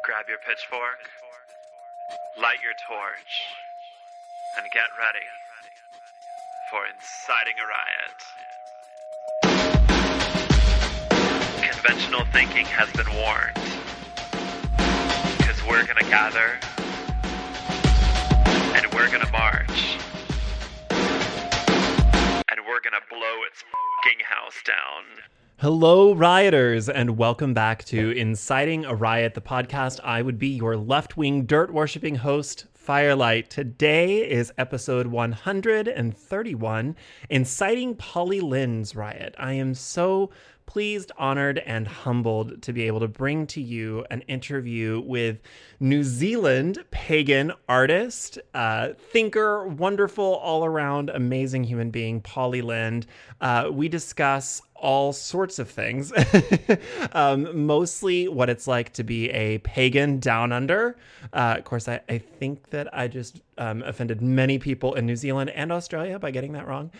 Grab your pitchfork, light your torch, and get ready for inciting a riot. Conventional thinking has been warned, because we're gonna gather, and we're gonna march, and we're gonna blow its f***ing house down. Hello, rioters, and welcome back to Inciting a Riot, the podcast. I would be your left-wing, dirt-worshipping host, Firelight. Today is episode 131, Inciting Polly Lynn's Riot. I am so pleased, honored, and humbled to be able to bring to you an interview with New Zealand pagan artist, thinker, wonderful, all-around, amazing human being, Polly Lynn. We discuss all sorts of things, mostly what it's like to be a pagan down under. Of course, I think that I just offended many people in New Zealand and Australia by getting that wrong.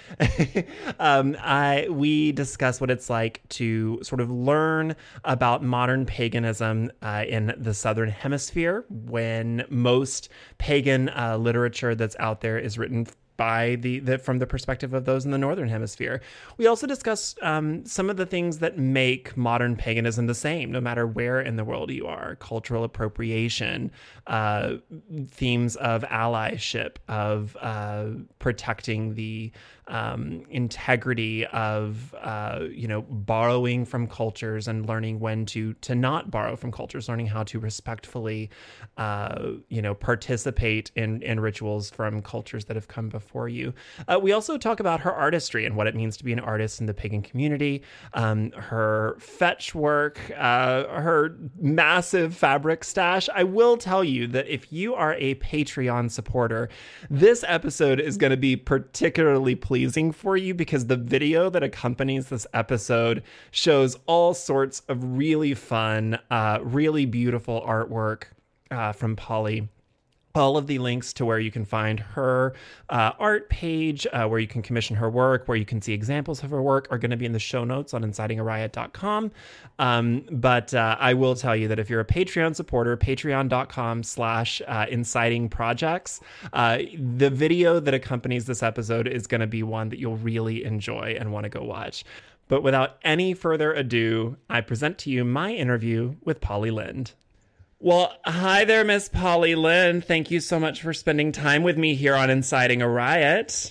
We discuss what it's like to sort of learn about modern paganism in the Southern Hemisphere, when most pagan literature that's out there is written by from the perspective of those in the Northern Hemisphere. We also discuss some of the things that make modern paganism the same, no matter where in the world you are: cultural appropriation, themes of allyship, of protecting the integrity of borrowing from cultures and learning when to not borrow from cultures, learning how to respectfully participate in rituals from cultures that have come before you. We also talk about her artistry and what it means to be an artist in the pagan community, her fetch work, her massive fabric stash. I will tell you that if you are a Patreon supporter, this episode is going to be particularly pleasing for you, because the video that accompanies this episode shows all sorts of really fun, really beautiful artwork from Polly. All of the links to where you can find her art page, where you can commission her work, where you can see examples of her work, are going to be in the show notes on incitingariot.com. But I will tell you that if you're a Patreon supporter, patreon.com/incitingprojects, the video that accompanies this episode is going to be one that you'll really enjoy and want to go watch. But without any further ado, I present to you my interview with Polly Lynn. Well, hi there, Miss Polly Lynn. Thank you so much for spending time with me here on Inciting a Riot.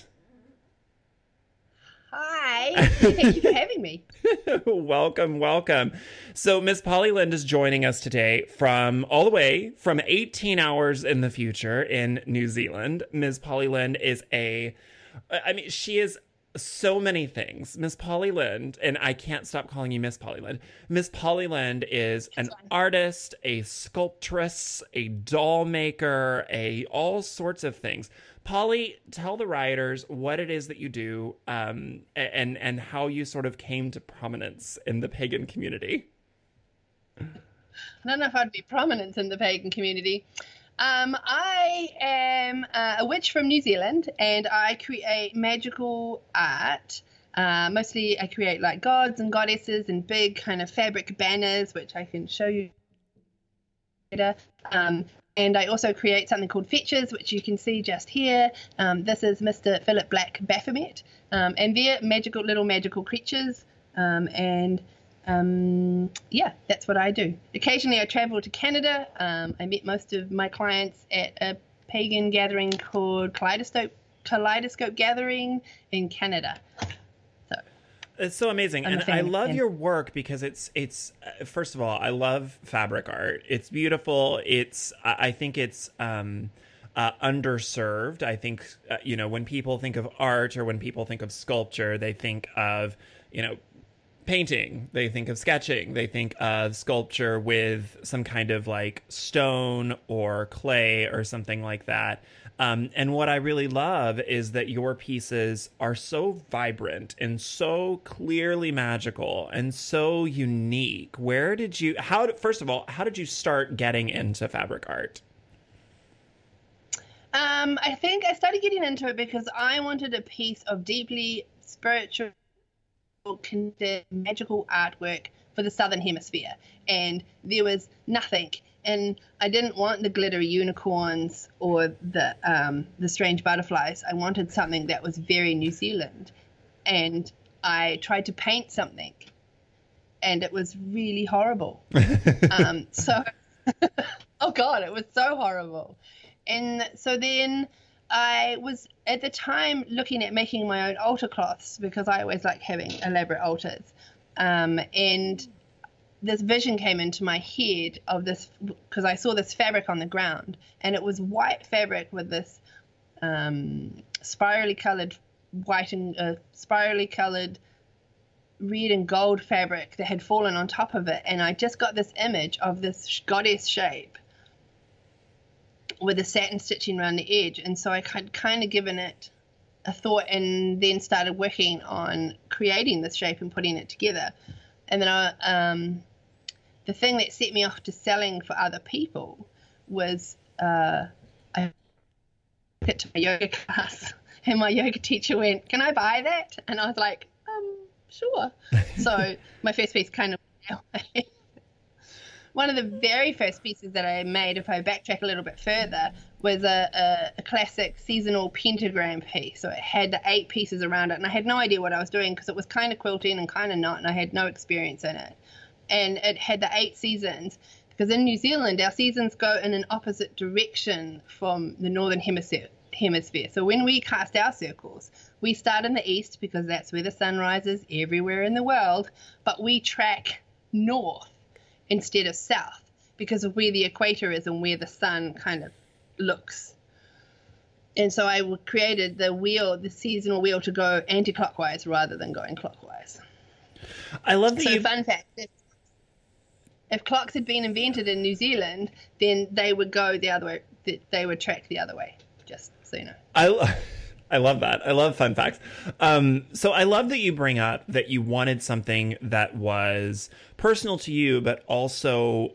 Hi. Thank you for having me. Welcome, welcome. So Miss Polly Lynn is joining us today from all the way from 18 hours in the future in New Zealand. Miss Polly Lynn is she is so many things. Miss Polly Lynn, and I can't stop calling you Miss Polly Lynn. Miss Polly Lynn is an artist, a sculptress, a doll maker, all sorts of things. Polly, tell the rioters what it is that you do, and how you sort of came to prominence in the pagan community. I don't know if I'd be prominent in the pagan community. I am a witch from New Zealand, and I create magical art. Mostly I create like gods and goddesses and big kind of fabric banners, which I can show you later. And I also create something called fetches, which you can see just here. This is Mr. Philip Black Baphomet, and they're little magical creatures. That's what I do. Occasionally I travel to Canada. I met most of my clients at a pagan gathering called Kaleidoscope Gathering in Canada. It's so amazing. And I love your work because it's first of all, I love fabric art. It's beautiful. I think it's underserved. I think, when people think of art or when people think of sculpture, they think of, painting, they think of sketching, they think of sculpture with some kind of like stone or clay or something like that. And what I really love is that your pieces are so vibrant and so clearly magical and so unique. First of all, how did you start getting into fabric art? I think I started getting into it because I wanted a piece of deeply spiritual, magical artwork for the Southern Hemisphere, and there was nothing And I didn't want the glittery unicorns or the strange butterflies. I wanted something that was very New Zealand. And I tried to paint something, and it was really horrible. Oh God, it was so horrible. And so then I was at the time looking at making my own altar cloths, because I always like having elaborate altars. And this vision came into my head of this, because I saw this fabric on the ground, and it was white fabric with this spirally colored red and gold fabric that had fallen on top of it. And I just got this image of this goddess shape with the satin stitching around the edge. And so I had kind of given it a thought, and then started working on creating this shape and putting it together. And then the thing that set me off to selling for other people was I took it to my yoga class, and my yoga teacher went, "Can I buy that?" And I was like, sure. So my first piece kind of went away. One of the very first pieces that I made, if I backtrack a little bit further, was a classic seasonal pentagram piece. So it had the 8 pieces around it, and I had no idea what I was doing, because it was kind of quilting and kind of not, and I had no experience in it. And it had the 8 seasons, because in New Zealand, our seasons go in an opposite direction from the northern hemisphere. So when we cast our circles, we start in the east, because that's where the sun rises everywhere in the world, but we track north instead of south, because of where the equator is and where the sun kind of looks. And so I created the seasonal wheel, to go anti-clockwise rather than going clockwise. I love that. So fun fact, if clocks had been invented in New Zealand, then they would go the other way. They would track the other way, just so you know. I love that. I love fun facts. So I love that you bring up that you wanted something that was personal to you, but also,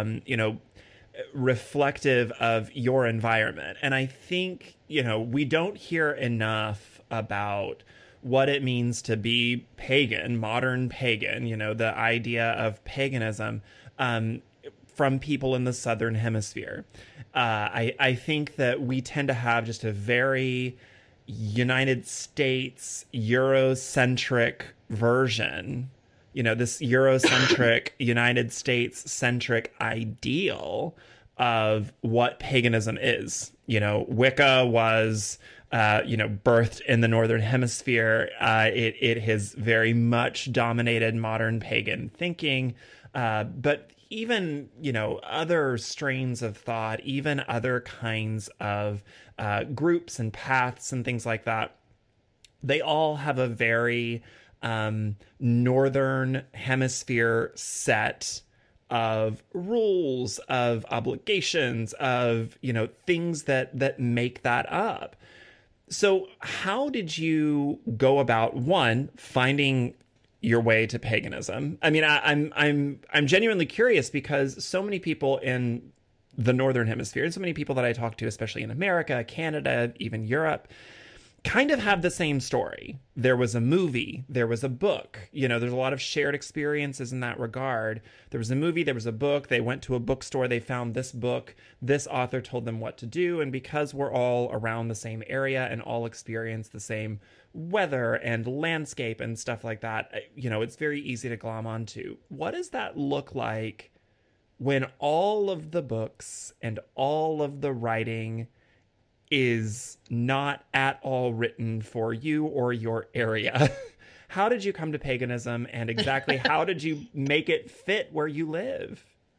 reflective of your environment. And I think, we don't hear enough about what it means to be pagan, modern pagan, the idea of paganism, from people in the Southern Hemisphere. I think that we tend to have just a very United States Eurocentric version, this Eurocentric United States centric ideal of what paganism is. Wicca was, birthed in the Northern Hemisphere. It has very much dominated modern pagan thinking, but even, other strains of thought, even other kinds of groups and paths and things like that, they all have a very Northern Hemisphere set of rules, of obligations, of, things that make that up. So how did you go about, one, finding your way to paganism? I mean, I'm genuinely curious, because so many people in the Northern Hemisphere, and so many people that I talk to, especially in America, Canada, even Europe, kind of have the same story. There was a movie, there was a book, there's a lot of shared experiences in that regard. There was a movie, there was a book, they went to a bookstore, they found this book, this author told them what to do. And because we're all around the same area and all experience the same weather and landscape and stuff like that, it's very easy to glom onto. What does that look like when all of the books and all of the writing is not at all written for you or your area? How did you come to paganism, and exactly how did you make it fit where you live?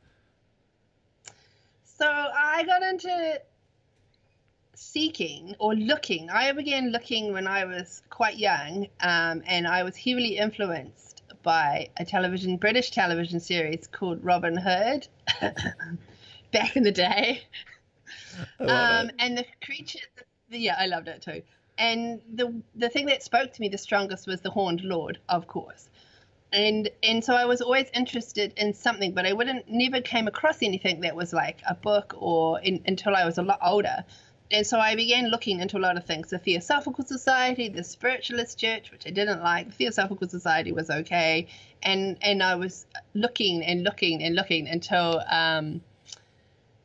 So I got into seeking or looking. I began looking when I was quite young, and I was heavily influenced by a British television series called Robin Hood back in the day. And the creatures, I loved it too. And the thing that spoke to me the strongest was the Horned Lord, of course. And so I was always interested in something, but I never came across anything that was like a book until I was a lot older. And so I began looking into a lot of things. The Theosophical Society, the Spiritualist Church, which I didn't like. The Theosophical Society was okay. And I was looking and looking and looking until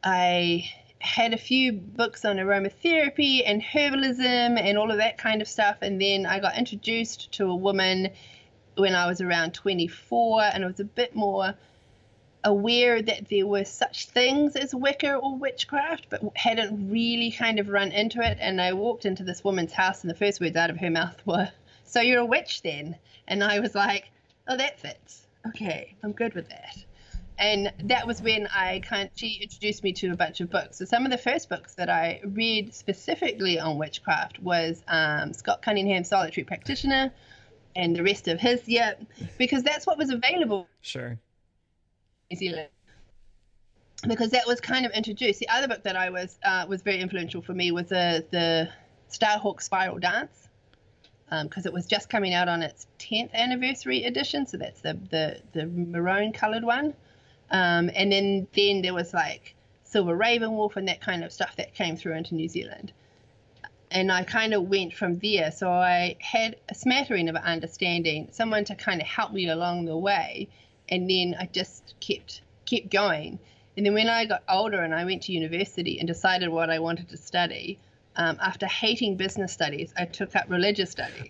I had a few books on aromatherapy and herbalism and all of that kind of stuff. And then I got introduced to a woman when I was around 24, and I was a bit more aware that there were such things as Wicca or witchcraft, but hadn't really kind of run into it. And I walked into this woman's house, and the first words out of her mouth were, "So you're a witch then?" And I was like, "Oh, that fits. Okay, I'm good with that." And that was when she introduced me to a bunch of books. So some of the first books that I read specifically on witchcraft was Scott Cunningham's Solitary Practitioner and the rest of his, because that's what was available. Sure. New Zealand, because that was kind of introduced. The other book that I was very influential for me was the Starhawk Spiral Dance, because it was just coming out on its 10th anniversary edition. So that's the maroon colored one. And then there was like Silver Ravenwolf and that kind of stuff that came through into New Zealand. And I kind of went from there. So I had a smattering of understanding, someone to kind of help me along the way. And then I just kept going. And then when I got older and I went to university and decided what I wanted to study, after hating business studies, I took up religious studies.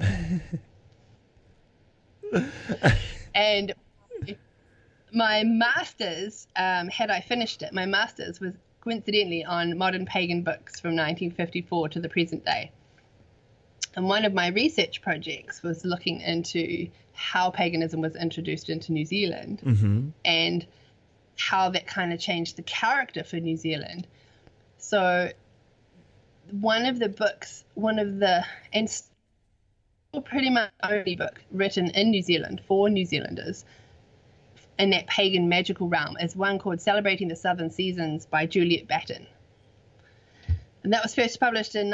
And my master's, had I finished it, my master's was coincidentally on modern pagan books from 1954 to the present day. And one of my research projects was looking into how paganism was introduced into New Zealand, and how that kind of changed the character for New Zealand. So one of the books, and still pretty much only book written in New Zealand for New Zealanders in that pagan magical realm, is one called Celebrating the Southern Seasons by Juliet Batten. And that was first published in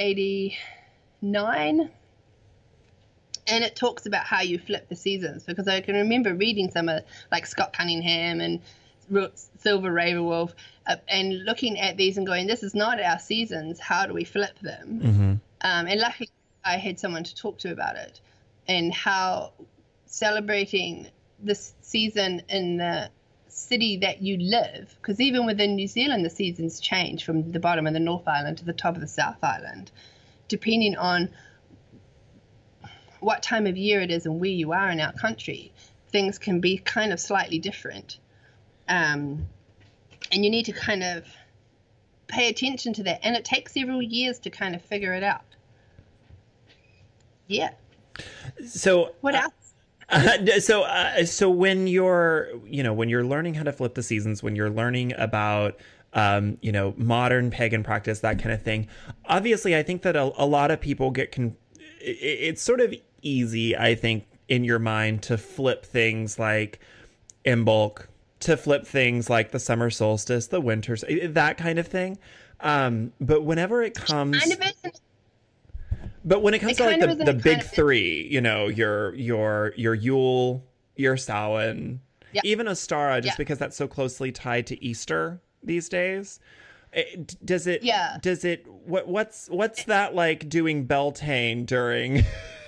1989. And it talks about how you flip the seasons, because I can remember reading some of like Scott Cunningham and Silver Ravenwolf, and looking at these and going, this is not our seasons. How do we flip them? And luckily I had someone to talk to about it, and how celebrating this season in the city that you live, because even within New Zealand the seasons change from the bottom of the North Island to the top of the South Island, depending on what time of year it is and where you are in our country. Things can be kind of slightly different, and you need to kind of pay attention to that, and it takes several years to kind of figure it out. So what else? So when you're learning how to flip the seasons, when you're learning about, modern pagan practice, that kind of thing, obviously I think that a lot of people it's sort of easy, I think, in your mind to flip things like Imbolc, to flip things like the summer solstice, the winters, that kind of thing. But whenever it comes... But when it comes to like the big three, your Yule, your Samhain, even Ostara, just because that's so closely tied to Easter these days. Does it? What's that like doing Beltane during,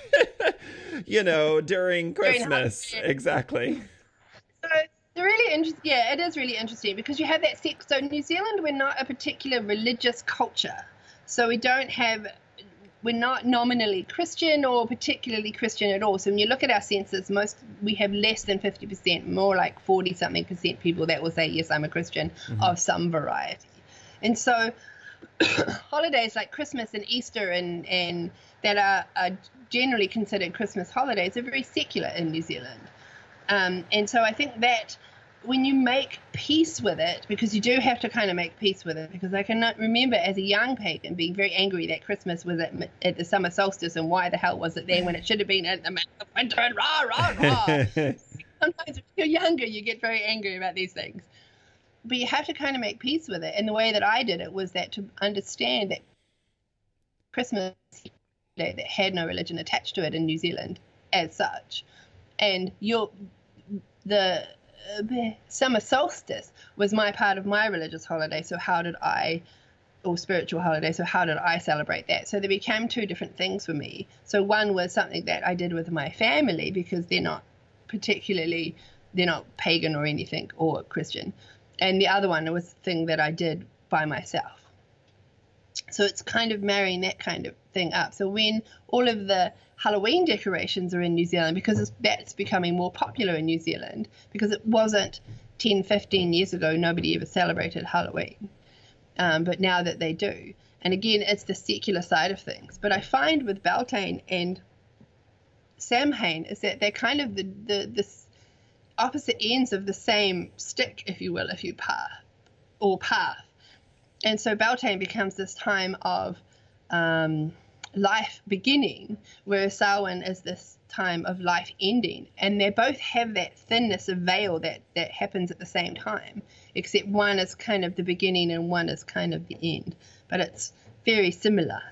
during Christmas? Exactly. So it's really interesting. Yeah, it is really interesting because you have that sex. So New Zealand, we're not a particular religious culture, so we're not nominally Christian or particularly Christian at all. So when you look at our census, we have less than 50%, more like 40-something% people that will say, yes, I'm a Christian of some variety. And so holidays like Christmas and Easter and that are generally considered Christmas holidays are very secular in New Zealand. And so I think that when you make peace with it, because you do have to kind of make peace with it, because I can remember as a young pagan being very angry that Christmas was at the summer solstice, and why the hell was it there when it should have been at the middle of winter, and rah, rah, rah. Sometimes if you're younger, you get very angry about these things. But you have to kind of make peace with it. And the way that I did it was that to understand that Christmas that had no religion attached to it in New Zealand as such. And the summer solstice was my part of my religious holiday, or spiritual holiday, so how did I celebrate that? So they became two different things for me. So one was something that I did with my family, because they're not pagan or anything, or Christian. And the other one was a thing that I did by myself. So it's kind of marrying that kind of thing up. So when all of the Halloween decorations are in New Zealand, because that's becoming more popular in New Zealand, because it wasn't 10, 15 years ago, nobody ever celebrated Halloween. But now that they do. And again, it's the secular side of things. But I find with Beltane and Samhain is that they're kind of the opposite ends of the same stick, if you will, if you path. And so Beltane becomes this time of life beginning, whereas Samhain is this time of life ending. And they both have that thinness of veil that happens at the same time, except one is kind of the beginning and one is kind of the end. But it's very similar.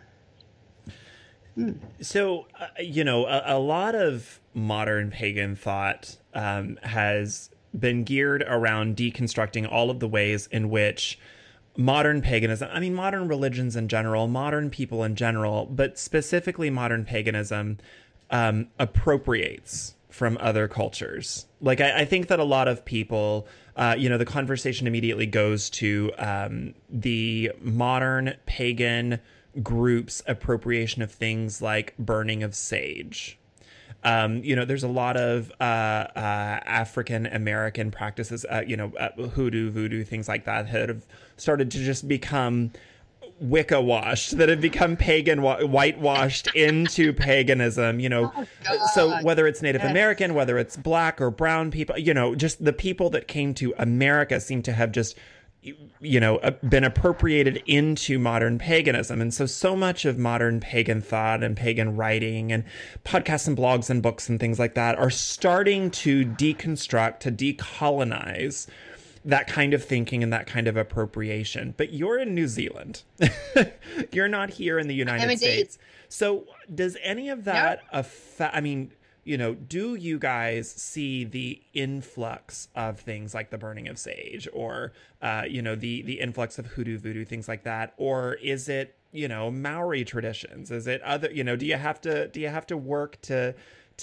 So, a lot of modern pagan thought has been geared around deconstructing all of the ways in which modern paganism, modern religions in general, modern people in general, but specifically modern paganism, appropriates from other cultures. Like, I think that a lot of people, the conversation immediately goes to the modern pagan group's appropriation of things like burning of sage. There's a lot of African American practices, hoodoo, voodoo, things like that have started to just become Wicca washed, that have become pagan, whitewashed into paganism, so whether it's Native American, whether it's black or brown people, just the people that came to America seem to have just, been appropriated into modern paganism. And so much of modern pagan thought and pagan writing and podcasts and blogs and books and things like that are starting to deconstruct, to decolonize that kind of thinking and that kind of appropriation. But you're in New Zealand. You're not here in the United States. So does any of that affect, do you guys see the influx of things like the burning of sage or, the influx of hoodoo, voodoo, things like that? Or is it, Maori traditions? Is it other, do you have to work to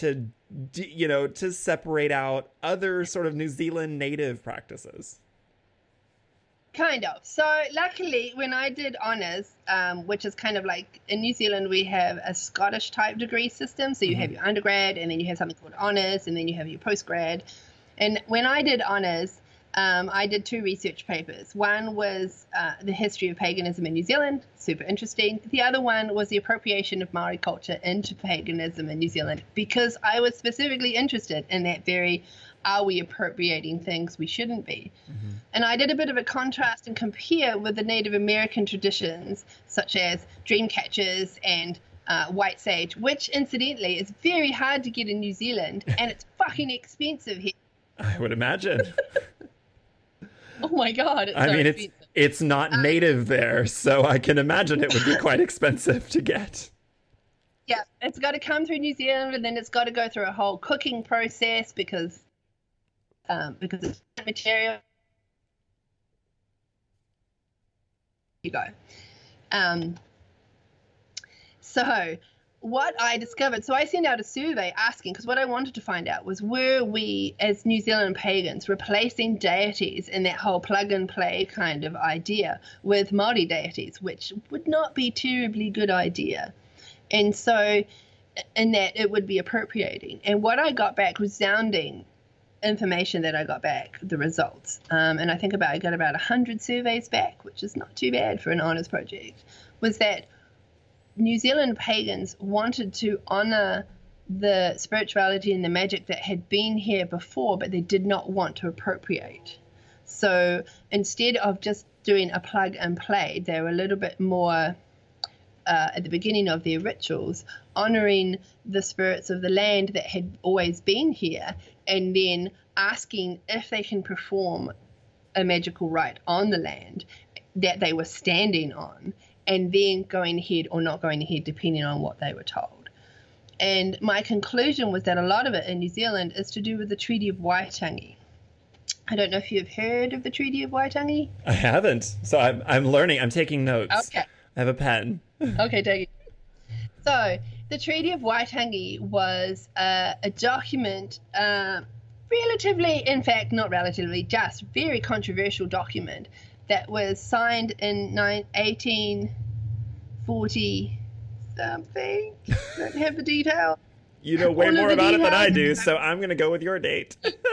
separate out other sort of New Zealand native practices? Kind of. So luckily, when I did honours, which is kind of like in New Zealand, we have a Scottish type degree system. So you have your undergrad, and then you have something called honours, and then you have your postgrad. And when I did honours, I did 2 research papers. One was the history of paganism in New Zealand, super interesting. The other one was the appropriation of Maori culture into paganism in New Zealand, because I was specifically interested in that very, are we appropriating things we shouldn't be? Mm-hmm. And I did a bit of a contrast and compare with the Native American traditions, such as dream catchers and white sage, which incidentally is very hard to get in New Zealand, and it's fucking expensive here. I would imagine. Oh my God. It's not native there, so I can imagine it would be quite expensive to get. Yeah, it's got to come through New Zealand, and then it's got to go through a whole cooking process because it's material. You go. So what I discovered, so I sent out a survey asking, because what I wanted to find out was, were we as New Zealand pagans replacing deities in that whole plug and play kind of idea with Māori deities, which would not be a terribly good idea. And so in that it would be appropriating. And what I got back, resounding information that I got back, the results, and I think I got about 100 surveys back, which is not too bad for an honours project, was that New Zealand pagans wanted to honour the spirituality and the magic that had been here before, but they did not want to appropriate. So instead of just doing a plug and play, they were a little bit more at the beginning of their rituals, honouring the spirits of the land that had always been here, and then asking if they can perform a magical rite on the land that they were standing on, and then going ahead or not going ahead depending on what they were told. And my conclusion was that a lot of it in New Zealand is to do with the Treaty of Waitangi. I don't know if you've heard of the Treaty of Waitangi. I haven't, so I'm learning. I'm taking notes. Okay. I have a pen. Okay, take it. So the Treaty of Waitangi was a document relatively, in fact, not relatively, just very controversial document that was signed in 1840 something. Don't have the detail. You know way more about it than I do, so I'm going to go with your date.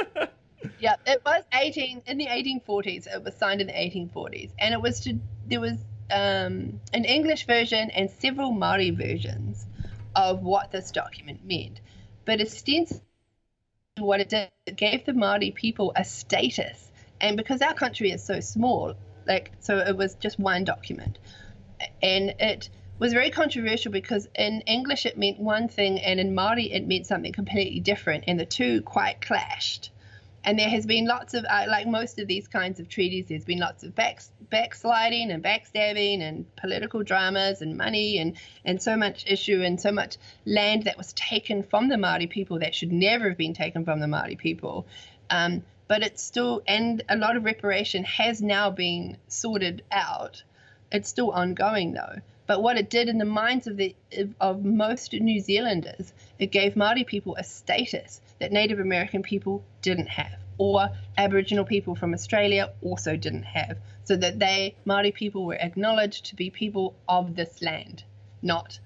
Yeah, it was in the 1840s. It was signed in the 1840s, and there was an English version and several Maori versions of what this document meant. But ostensibly, what it did, it gave the Maori people a status, and because our country is so small, so it was just one document, and it was very controversial because in English it meant one thing, and in Maori it meant something completely different, and the two quite clashed. And there has been lots of, like most of these kinds of treaties, there's been lots of backsliding and backstabbing and political dramas and money and so much issue and so much land that was taken from the Māori people that should never have been taken from the Māori people. But it's still, and a lot of reparation has now been sorted out. It's still ongoing though. But what it did in the minds of most New Zealanders, it gave Māori people a status that Native American people didn't have, or Aboriginal people from Australia also didn't have, so that Māori people were acknowledged to be people of this land, not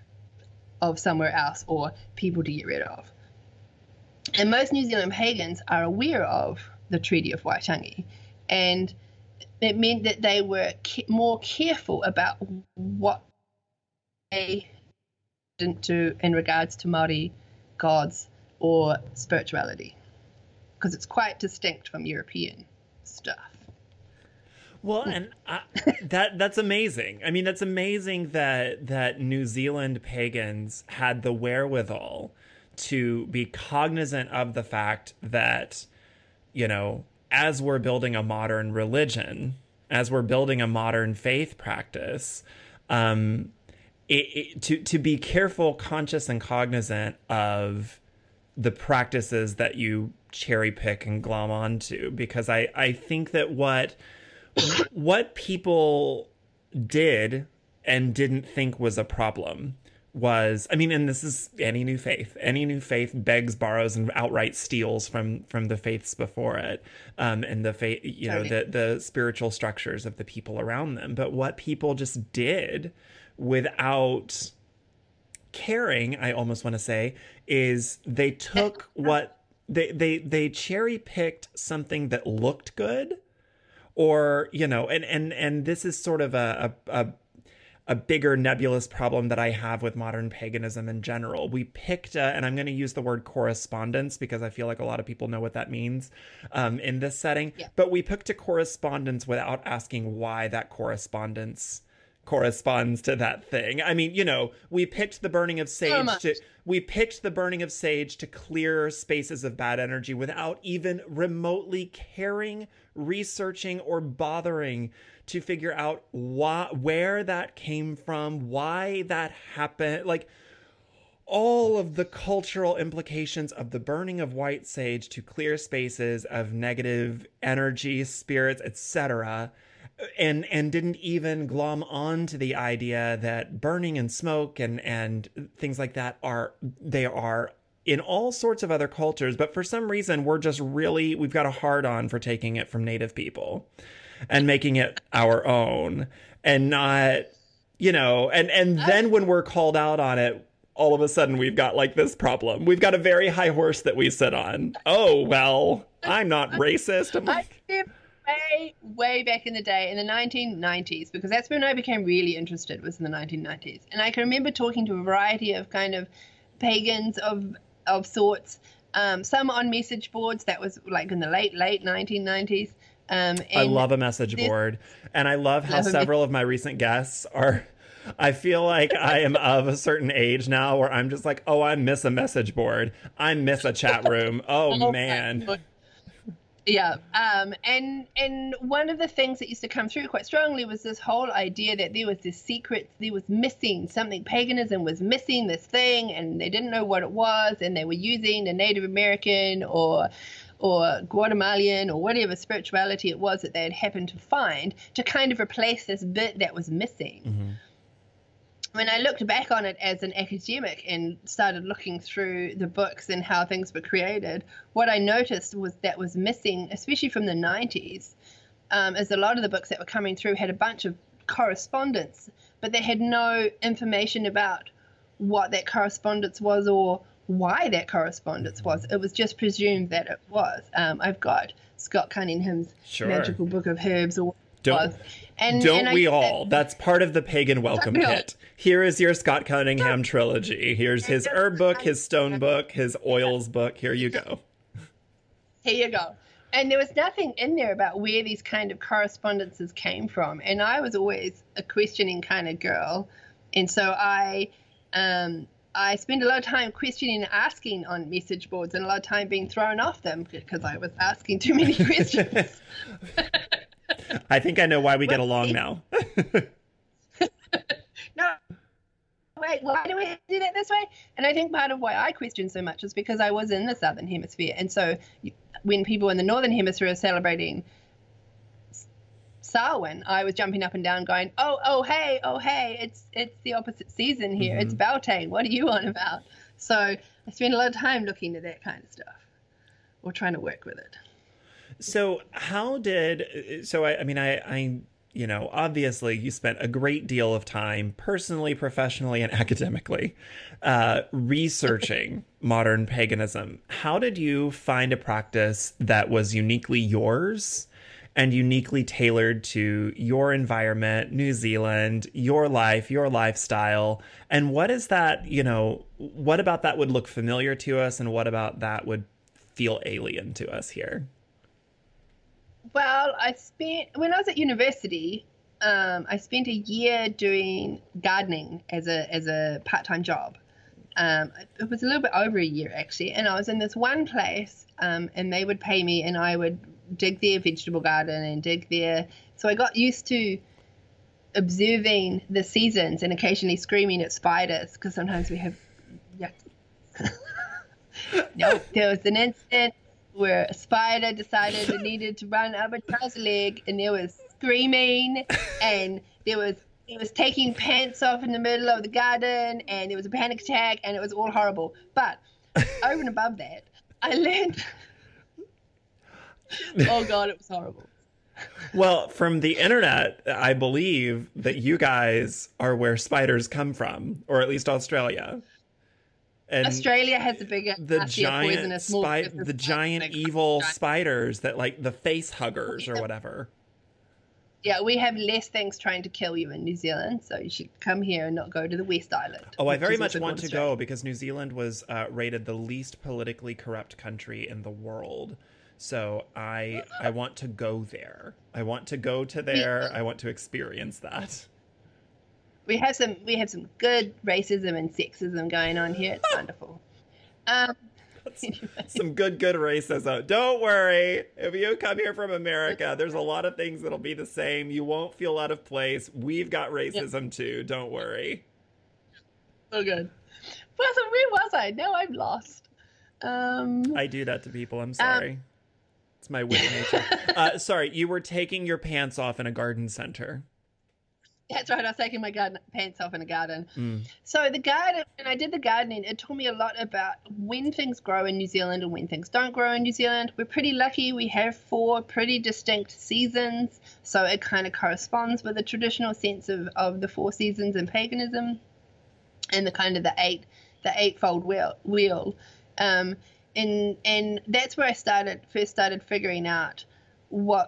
of somewhere else or people to get rid of. And most New Zealand pagans are aware of the Treaty of Waitangi, and it meant that they were more careful about what they didn't do in regards to Māori gods or spirituality, because it's quite distinct from European stuff. Well, and that's amazing. I mean, that's amazing that New Zealand pagans had the wherewithal to be cognizant of the fact that, you know, as we're building a modern religion, as we're building a modern faith practice, to be careful, conscious, and cognizant of the practices that you cherry pick and glom onto, because I think that what people did and didn't think was a problem was, I mean, and this is any new faith begs, borrows, and outright steals from the faiths before it, and the faith, you know, the spiritual structures of the people around them. But what people just did without caring, I almost want to say, is they took what they cherry picked something that looked good, or, you know, and this is sort of a bigger nebulous problem that I have with modern paganism in general. We picked, and I'm going to use the word correspondence because I feel like a lot of people know what that means in this setting, but we picked a correspondence without asking why that correspondence corresponds to that thing. I mean, you know, we picked the burning of sage to clear spaces of bad energy without even remotely caring, researching, or bothering to figure out where that came from, why that happened, like all of the cultural implications of the burning of white sage to clear spaces of negative energy, spirits, etc., and didn't even glom on to the idea that burning and smoke and things like that are in all sorts of other cultures, but for some reason we've got a hard on for taking it from Native people and making it our own, and not, you know, and then when we're called out on it, all of a sudden we've got like this problem. We've got a very high horse that we sit on. Oh, well, I'm not racist. I'm like, way back in the day, in the 1990s, because that's when I became really interested, was in the 1990s. And I can remember talking to a variety of kind of pagans of sorts, some on message boards. That was like in the late 1990s. I love a message board, and I love how several of my recent guests are. I feel like I am of a certain age now where I'm just like, oh, I miss a message board. I miss a chat room. Oh man. Yeah. And one of the things that used to come through quite strongly was this whole idea that there was this secret, there was missing something. Paganism was missing this thing, and they didn't know what it was, and they were using the Native American or Guatemalan or whatever spirituality it was that they had happened to find to kind of replace this bit that was missing. when I looked back on it as an academic and started looking through the books and how things were created, what I noticed was that was missing, especially from the 90s, is a lot of the books that were coming through had a bunch of correspondence, but they had no information about what that correspondence was or why that correspondence was. It was just presumed that it was. I've got Scott Cunningham's Magical Book of Herbs or Don't we all? That's part of the pagan welcome kit. Here is your Scott Cunningham trilogy. Here's his herb book, his stone book, his oils book. Here you go. Here you go. And there was nothing in there about where these kind of correspondences came from. And I was always a questioning kind of girl. And so I spent a lot of time questioning and asking on message boards and a lot of time being thrown off them because I was asking too many questions. I think I know why we get along now. No, wait, why do we do that this way? And I think part of why I question so much is because I was in the Southern Hemisphere. And so when people in the Northern Hemisphere are celebrating Samhain, I was jumping up and down going, oh, hey, it's the opposite season here. Mm-hmm. It's Beltane. What are you on about? So I spent a lot of time looking at that kind of stuff or trying to work with it. So I obviously you spent a great deal of time personally, professionally, and academically researching modern paganism. How did you find a practice that was uniquely yours and uniquely tailored to your environment, New Zealand, your life, your lifestyle? And what is that, what about that would look familiar to us and what about that would feel alien to us here? Well, when I was at university, I spent a year doing gardening as a part-time job. It was a little bit over a year, actually. And I was in this one place, and they would pay me, and I would dig their vegetable garden and so I got used to observing the seasons and occasionally screaming at spiders, because sometimes we have, No, there was an incident where a spider decided it needed to run up a trouser leg, and there was screaming, and it was taking pants off in the middle of the garden, and there was a panic attack, and it was all horrible. But over and above that, I learned. Oh God, it was horrible. Well, from the internet, I believe that you guys are where spiders come from, or at least Australia. And Australia has the bigger, giant evil spiders that, like, the face huggers or whatever. Yeah, we have less things trying to kill you in New Zealand, so you should come here and not go to the West Island. Oh, I very much want to go because New Zealand was rated the least politically corrupt country in the world. So I want to go there. I want to go to there. I want to experience that. We have some good racism and sexism going on here. It's wonderful. Some good racism. Don't worry. If you come here from America, there's a lot of things that'll be the same. You won't feel out of place. We've got racism too. Don't worry. Oh, good. Well, so where was I? Now I'm lost. I do that to people. I'm sorry. It's my witty nature. Sorry, you were taking your pants off in a garden center. That's right. I was taking my pants off in a garden. So the garden, when I did the gardening, it taught me a lot about when things grow in New Zealand and when things don't grow in New Zealand. We're pretty lucky. We have 4 pretty distinct seasons. So it kind of corresponds with the traditional sense of the 4 seasons in paganism and the kind of the eightfold wheel. And that's where I first started figuring out what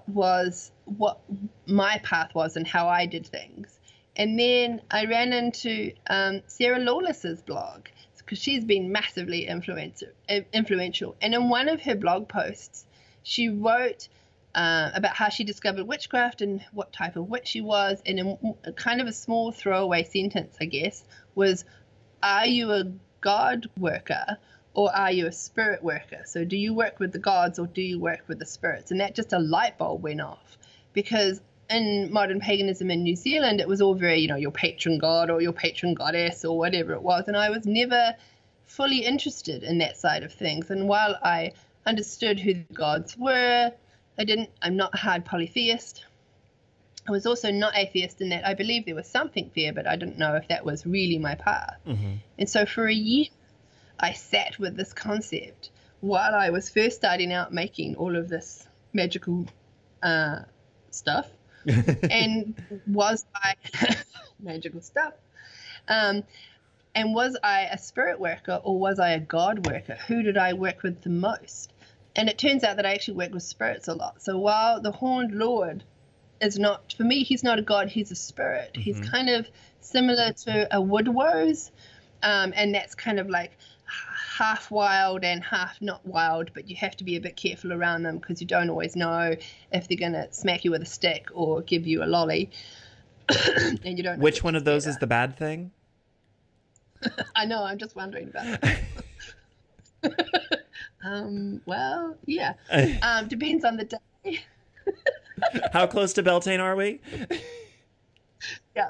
my path was and how I did things. And then I ran into Sarah Lawless's blog, because she's been massively influential. And in one of her blog posts, she wrote about how she discovered witchcraft and what type of witch she was. And in kind of a small throwaway sentence, I guess, was, are you a god worker or are you a spirit worker? So do you work with the gods or do you work with the spirits? And that just a light bulb went off, because in modern paganism in New Zealand, it was all very, your patron god or your patron goddess or whatever it was. And I was never fully interested in that side of things. And while I understood who the gods were, I'm not a hard polytheist. I was also not atheist in that I believed there was something there, but I didn't know if that was really my path. And so for a year, I sat with this concept while I was first starting out making all of this magical stuff. And was I magical stuff? And was I a spirit worker or was I a God worker? Who did I work with the most? And it turns out that I actually work with spirits a lot. So while the Horned Lord is not, for me, he's not a god, he's a spirit. He's kind of similar to a woodwose, and that's kind of like half wild and half not wild, but you have to be a bit careful around them because you don't always know if they're going to smack you with a stick or give you a lolly. And you don't know which one of those is the bad thing? I know, I'm just wondering about it. Well, yeah. Depends on the day. How close to Beltane are we? Yeah.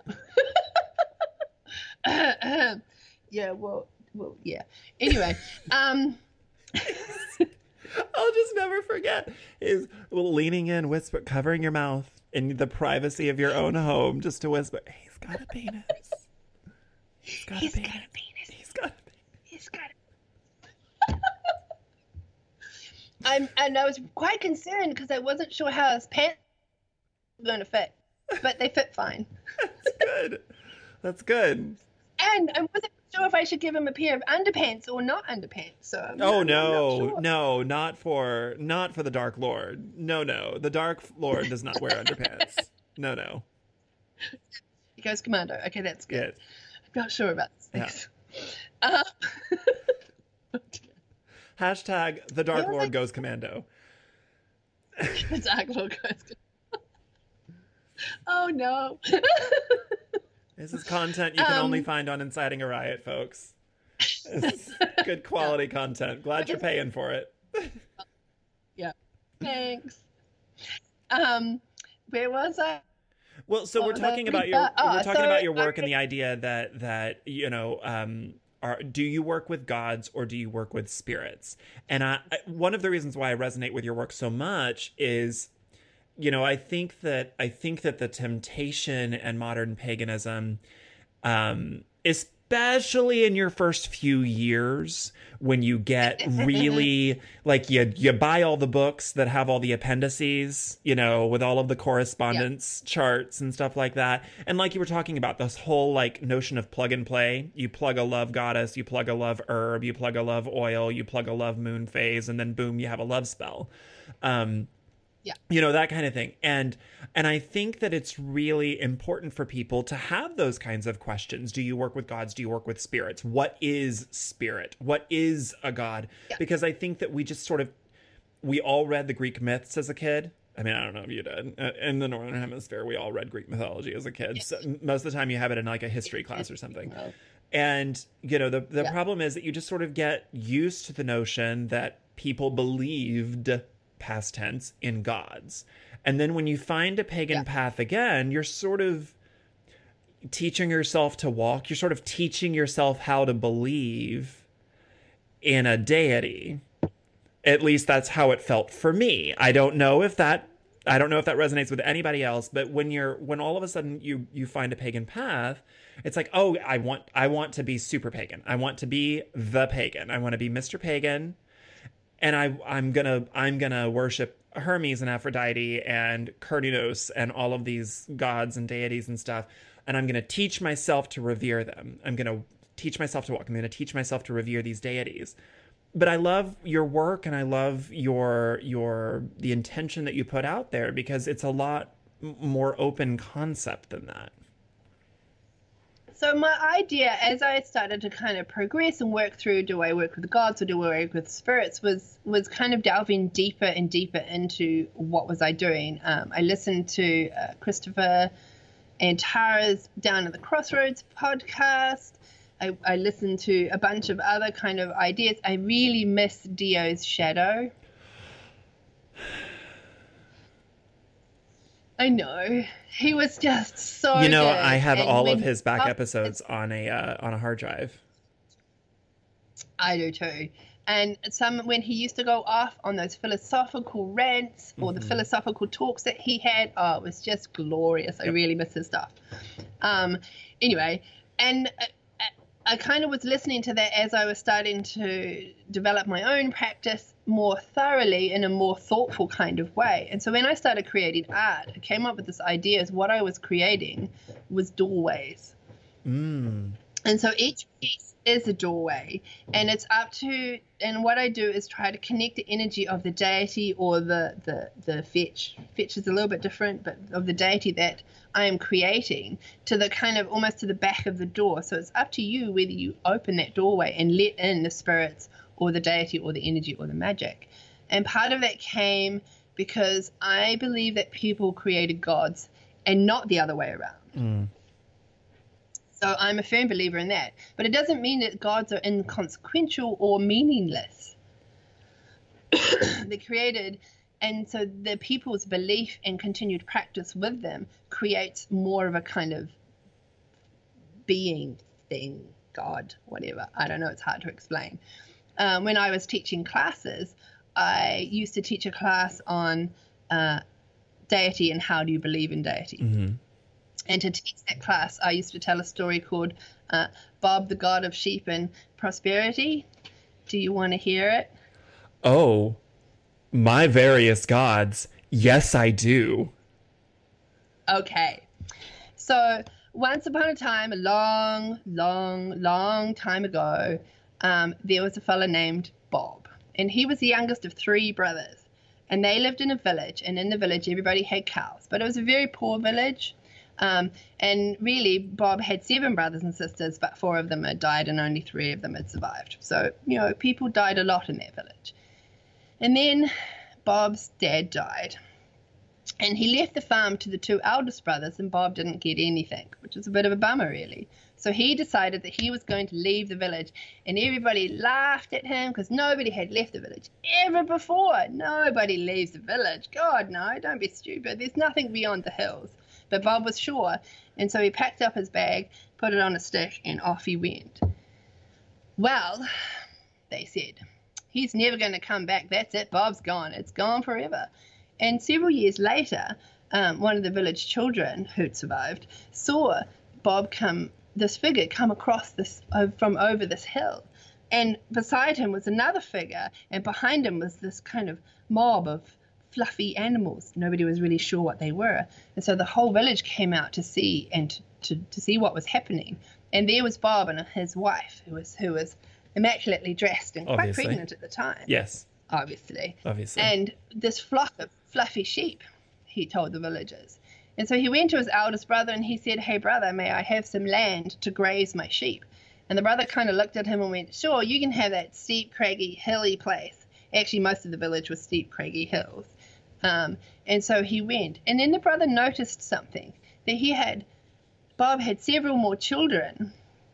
Yeah, well, yeah. Anyway, I'll just never forget is leaning in, whisper, covering your mouth in the privacy of your own home, just to whisper, "He's got a penis. He's got a penis. He's got a penis. He's got a." And I was quite concerned because I wasn't sure how his pants were going to fit, but they fit fine. That's good. That's good. And I wasn't sure if I should give him a pair of underpants or not underpants. So I'm no, sure. no, not for the Dark Lord. No, the Dark Lord does not wear underpants. No. He goes commando. Okay, that's good. Yes. I'm not sure about this. Yeah. Hashtag the Dark Lord goes commando. The Dark Lord goes commando. Oh no. This is content you can only find on Inciting a Riot, folks. It's good quality content. Glad you're paying for it. Yeah. Thanks. Where was I? Well, so we're talking about your work and the idea that you know, do you work with gods or do you work with spirits? And one of the reasons why I resonate with your work so much is, you know, I think that the temptation and modern paganism, especially in your first few years, when you get really like you buy all the books that have all the appendices, you know, with all of the correspondence charts and stuff like that. And like you were talking about, this whole like notion of plug and play. You plug a love goddess, you plug a love herb, you plug a love oil, you plug a love moon phase, and then boom, you have a love spell. Yeah. You know, that kind of thing. And I think that it's really important for people to have those kinds of questions. Do you work with gods? Do you work with spirits? What is spirit? What is a god? Yeah. Because I think that we all read the Greek myths as a kid. I mean, I don't know if you did. In the Northern Hemisphere, we all read Greek mythology as a kid. So most of the time you have it in like a history class or something. Wow. And, you know, the problem is that you just sort of get used to the notion that people believed, past tense, in gods. And then when you find a pagan path again, you're sort of teaching yourself to walk. You're sort of teaching yourself how to believe in a deity. At least that's how it felt for me. I don't know if that resonates with anybody else, but when all of a sudden you find a pagan path, it's like, oh, I want to be super pagan. I want to be the pagan. I want to be Mr. Pagan. And I'm gonna worship Hermes and Aphrodite and Cernunnos and all of these gods and deities and stuff. And I'm gonna teach myself to revere them. I'm gonna teach myself to walk. I'm gonna teach myself to revere these deities. But I love your work and I love the intention that you put out there, because it's a lot more open concept than that. So my idea, as I started to kind of progress and work through, do I work with gods or do I work with spirits, was kind of delving deeper and deeper into what was I doing. I listened to Christopher and Tara's Down at the Crossroads podcast. I listened to a bunch of other kind of ideas. I really miss Dio's shadow. I know. He was just so You know, good. I have and all of his back episodes on a hard drive. I do too. And when he used to go off on those philosophical rants or the philosophical talks that he had, it was just glorious. I really miss his stuff. Anyway, and I kind of was listening to that as I was starting to develop my own practice more thoroughly in a more thoughtful kind of way. And so when I started creating art, I came up with this idea as what I was creating was doorways. And so each piece is a doorway, and it's up to, and what I do is try to connect the energy of the deity or the fetch. Fetch is a little bit different, but of the deity that I am creating to the kind of almost to the back of the door. So it's up to you whether you open that doorway and let in the spirits or the deity or the energy or the magic. And part of that came because I believe that people created gods and not the other way around. So I'm a firm believer in that. But it doesn't mean that gods are inconsequential or meaningless. They're created, and so the people's belief and continued practice with them creates more of a kind of being thing, God, whatever. I don't know, it's hard to explain. When I was teaching classes, I used to teach a class on deity and how do you believe in deity. And to teach that class, I used to tell a story called Bob, the God of Sheep and Prosperity. Do you want to hear it? Oh, my various gods. Yes, I do. Okay. So once upon a time, a long, long, long time ago, there was a fella named Bob. And he was the youngest of 3 brothers. And they lived in a village. And in the village, everybody had cows. But it was a very poor village. And really, Bob had 7 brothers and sisters, but 4 of them had died and only 3 of them had survived. So, people died a lot in that village. And then Bob's dad died. And he left the farm to the 2 eldest brothers, and Bob didn't get anything, which is a bit of a bummer, really. So he decided that he was going to leave the village, and everybody laughed at him because nobody had left the village ever before. Nobody leaves the village. God, no, don't be stupid. There's nothing beyond the hills. But Bob was sure, and so he packed up his bag, put it on a stick, and off he went. Well, they said, he's never going to come back. That's it. Bob's gone. It's gone forever. And several years later, one of the village children who'd survived saw this figure come across from over this hill. And beside him was another figure, and behind him was this kind of mob of fluffy animals. Nobody was really sure what they were. And so the whole village came out to see and to see what was happening. And there was Bob and his wife, who was immaculately dressed and quite pregnant at the time. Yes. Obviously. Obviously. And this flock of fluffy sheep, he told the villagers. And so he went to his eldest brother and he said, "Hey, brother, may I have some land to graze my sheep?" And the brother kind of looked at him and went, "Sure, you can have that steep, craggy, hilly place." Actually, most of the village was steep, craggy hills. And so he went. And then the brother noticed something, that Bob had several more children,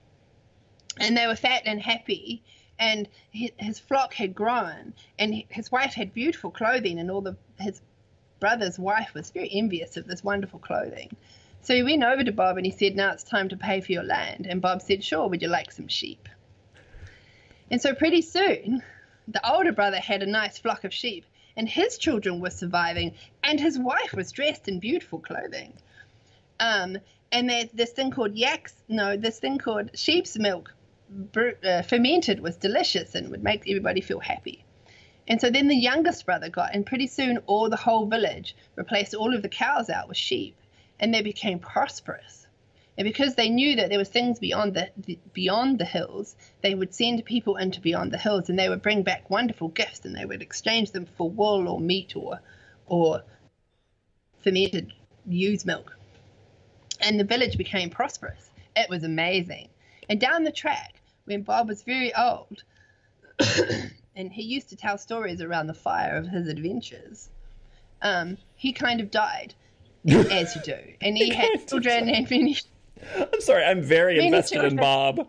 and they were fat and happy, and his flock had grown, and his wife had beautiful clothing, and his brother's wife was very envious of this wonderful clothing. So he went over to Bob and he said, "Now it's time to pay for your land." And Bob said, "Sure, would you like some sheep?" And so pretty soon, the older brother had a nice flock of sheep, and his children were surviving, and his wife was dressed in beautiful clothing. And this thing called sheep's milk fermented was delicious and would make everybody feel happy. And so then the youngest brother and pretty soon the whole village replaced all of the cows out with sheep, and they became prosperous. And because they knew that there were things beyond the hills, they would send people into beyond the hills, and they would bring back wonderful gifts, and they would exchange them for wool or meat or fermented ewe's milk. And the village became prosperous. It was amazing. And down the track, when Bob was very old, and he used to tell stories around the fire of his adventures, he kind of died, as you do. And he had children and many... I'm sorry, I'm very invested in Bob.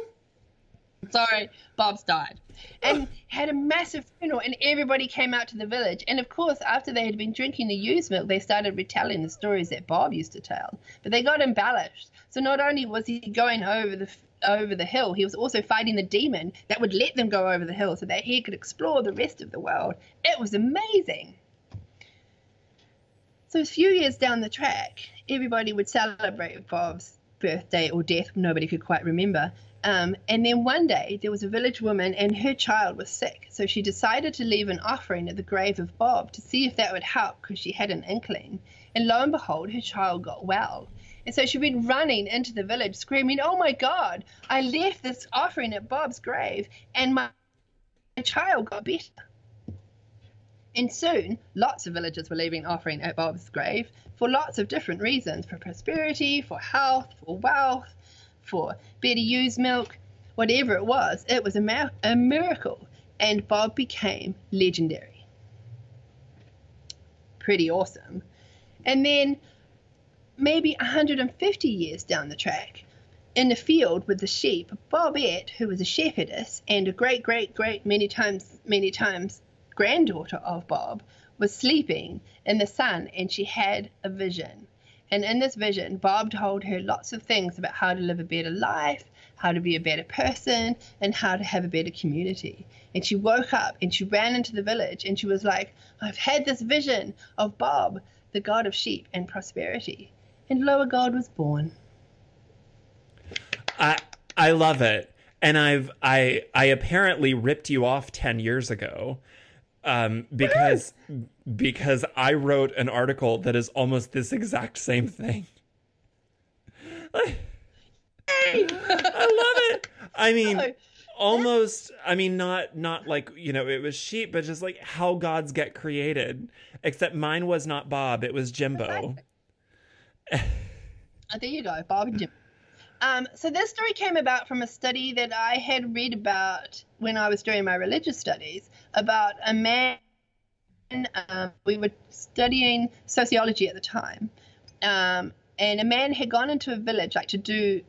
Sorry, Bob's died. And had a massive funeral, and everybody came out to the village. And of course, after they had been drinking the ewe's milk, they started retelling the stories that Bob used to tell. But they got embellished. So not only was he going over over the hill, he was also fighting the demon that would let them go over the hill so that he could explore the rest of the world. It was amazing. So a few years down the track, everybody would celebrate Bob's birthday or death. Nobody could quite remember. And then one day there was a village woman and her child was sick. So she decided to leave an offering at the grave of Bob to see if that would help, because she had an inkling. And lo and behold, her child got well. And so she went running into the village screaming, "Oh my God, I left this offering at Bob's grave and my child got better." And soon, lots of villagers were leaving offering at Bob's grave for lots of different reasons, for prosperity, for health, for wealth, for better used milk, whatever it was a miracle. And Bob became legendary. Pretty awesome. And then maybe 150 years down the track, in the field with the sheep, Bobette, who was a shepherdess and a great, many times granddaughter of Bob, was sleeping in the sun, and she had a vision. And in this vision, Bob told her lots of things about how to live a better life, how to be a better person, and how to have a better community. And she woke up and she ran into the village and she was like, "I've had this vision of Bob, the god of sheep and prosperity." And lo, a god was born. I love it. And I apparently ripped you off 10 years ago. Because I wrote an article that is almost this exact same thing. I love it. I mean, almost, I mean, not like, you know, it was sheep, but just like how gods get created. Except mine was not Bob, it was Jimbo. Oh, there you go, Bob and Jimbo. So this story came about from a study that I had read about when I was doing my religious studies about a man. We were studying sociology at the time, and a man had gone into a village, like to do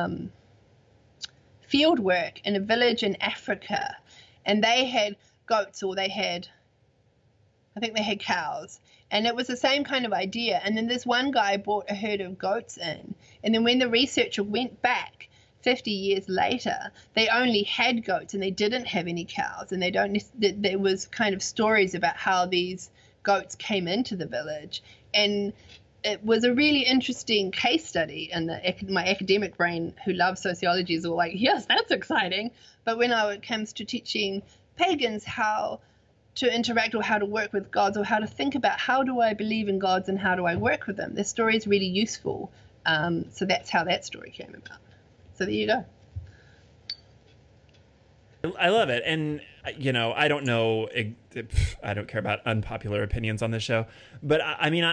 field work in a village in Africa, and they had goats, or I think they had cows. And it was the same kind of idea. And then this one guy brought a herd of goats in. And then when the researcher went back 50 years later, they only had goats and they didn't have any cows. And there was kind of stories about how these goats came into the village. And it was a really interesting case study. And my academic brain, who loves sociology, is all like, yes, that's exciting. But when it comes to teaching pagans how to interact or how to work with gods, or how to think about how do I believe in gods and how do I work with them, this story is really useful. So that's how that story came about. So there you go. I love it. And, you know, I don't know, I don't care about unpopular opinions on this show, but I mean,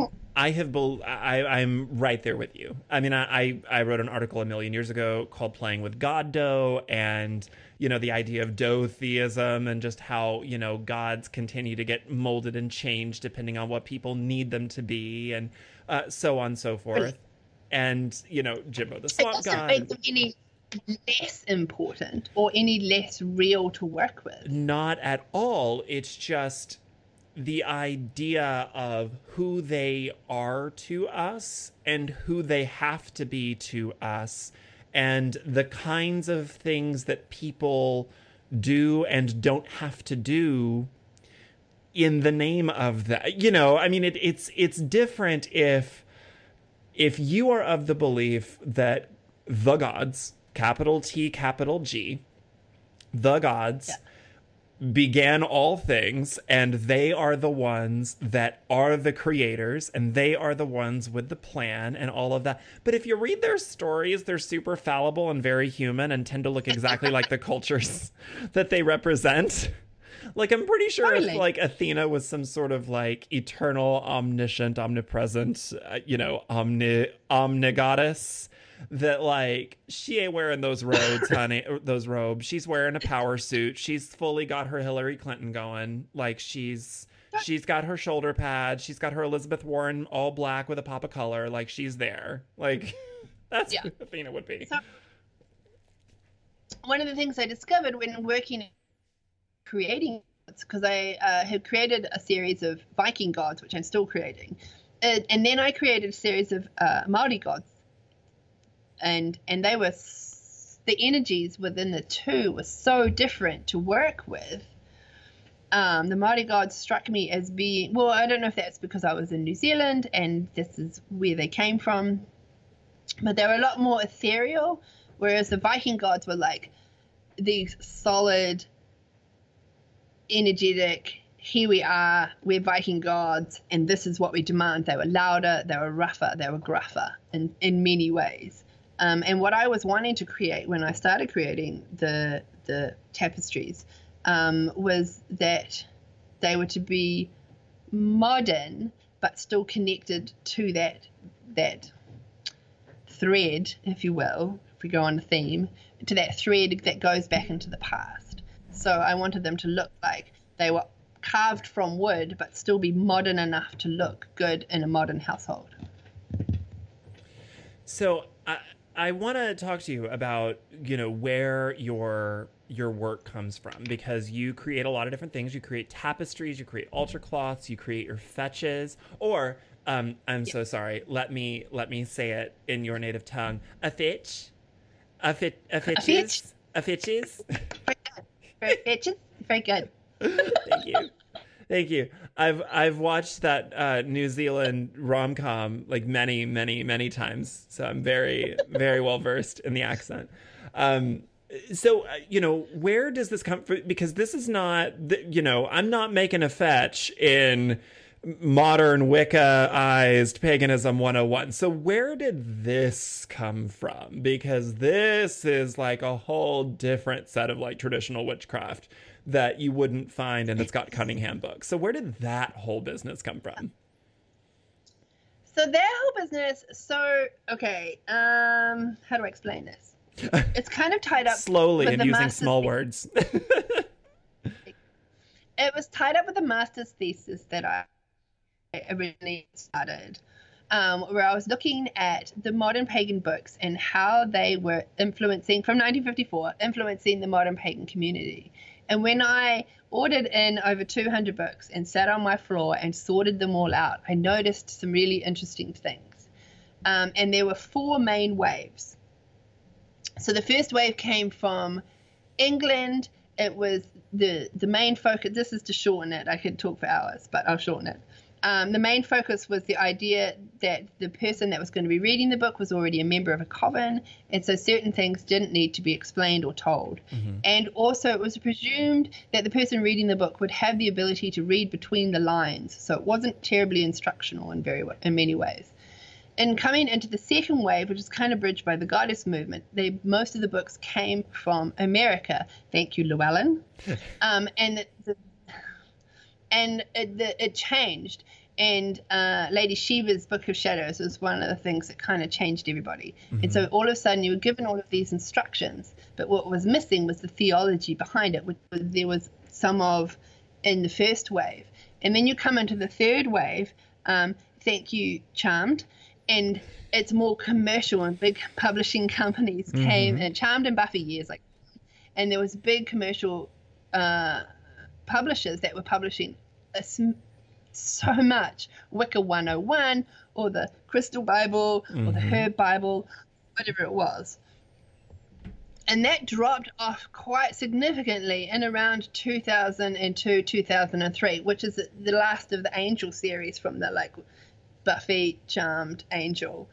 I'm right there with you. I mean, I wrote an article a million years ago called Playing with God Dough, and, you know, the idea of dough theism and just how, you know, gods continue to get molded and changed depending on what people need them to be, and so on and so forth. And, you know, Jimbo the Swamp God. It doesn't make them any less important or any less real to work with. Not at all. It's just the idea of who they are to us and who they have to be to us, and the kinds of things that people do and don't have to do in the name of that. You know, I mean, it's different if you are of the belief that the gods, capital T, capital G, the gods, began all things, and they are the ones that are the creators, and they are the ones with the plan and all of that. But if you read their stories, they're super fallible and very human and tend to look exactly like the cultures that they represent. Like, I'm pretty sure if, like, Athena was some sort of, like, eternal, omniscient, omnipresent, you know, omnigoddess, that, like, she ain't wearing those robes, honey, those robes. She's wearing a power suit. She's fully got her Hillary Clinton going. Like, she's got her shoulder pads. She's got her Elizabeth Warren all black with a pop of color. Like, she's there. Like, that's who Athena would be. So, one of the things I discovered when working creating gods, because I had created a series of Viking gods, which I'm still creating, and then I created a series of Maori gods, and they were the energies within the two were so different to work with. The Māori gods struck me as being, well, I don't know if that's because I was in New Zealand and this is where they came from, but they were a lot more ethereal, whereas the Viking gods were like these solid, energetic, here we are, we're Viking gods, and this is what we demand. They were louder, they were rougher, they were gruffer in many ways. And what I was wanting to create when I started creating the tapestries was that they were to be modern but still connected to that thread, if you will, if we go on a theme, to that thread that goes back into the past. So I wanted them to look like they were carved from wood but still be modern enough to look good in a modern household. So I want to talk to you about, where your work comes from, because you create a lot of different things. You create tapestries, you create altar cloths, you create your fetches, or I'm so sorry. Let me say it in your native tongue. A fetch, a fetches. Very fetches. Very good. Thank you. I've watched that New Zealand rom-com like many times, so I'm very very well versed in the accent. So where does this come from? Because this is not, I'm not making a fetch in modern Wicca-ized paganism 101. So where did this come from? Because this is like a whole different set of like traditional witchcraft that you wouldn't find in the Scott Cunningham book. So where did that whole business come from? So their whole business, okay, how do I explain this? It's kind of tied up slowly with and the using small words. It was tied up with the master's thesis that I originally started, where I was looking at the modern pagan books and how they were influencing, from 1954, influencing the modern pagan community. And when I ordered in over 200 books and sat on my floor and sorted them all out, I noticed some really interesting things. And there were 4 main waves. So the first wave came from England. It was the main focus. This is to shorten it. I could talk for hours, but I'll shorten it. The main focus was the idea that the person that was going to be reading the book was already a member of a coven, and so certain things didn't need to be explained or told. Mm-hmm. And also it was presumed that the person reading the book would have the ability to read between the lines, so it wasn't terribly instructional in many ways. And coming into the second wave, which is kind of bridged by the goddess movement, most of the books came from America. Thank you, Llewellyn. It changed. And Lady Shiva's Book of Shadows was one of the things that kind of changed everybody. Mm-hmm. And so all of a sudden you were given all of these instructions, but what was missing was the theology behind it, which there was some of in the first wave. And then you come into the third wave, thank you, Charmed, and it's more commercial, and big publishing companies came, and Charmed and Buffy years like, and there was big commercial publishers that were publishing so much, Wicca 101 or the Crystal Bible or the Herb Bible, whatever it was. And that dropped off quite significantly in around 2002, 2003, which is the last of the Angel series from the like Buffy, Charmed, Angel.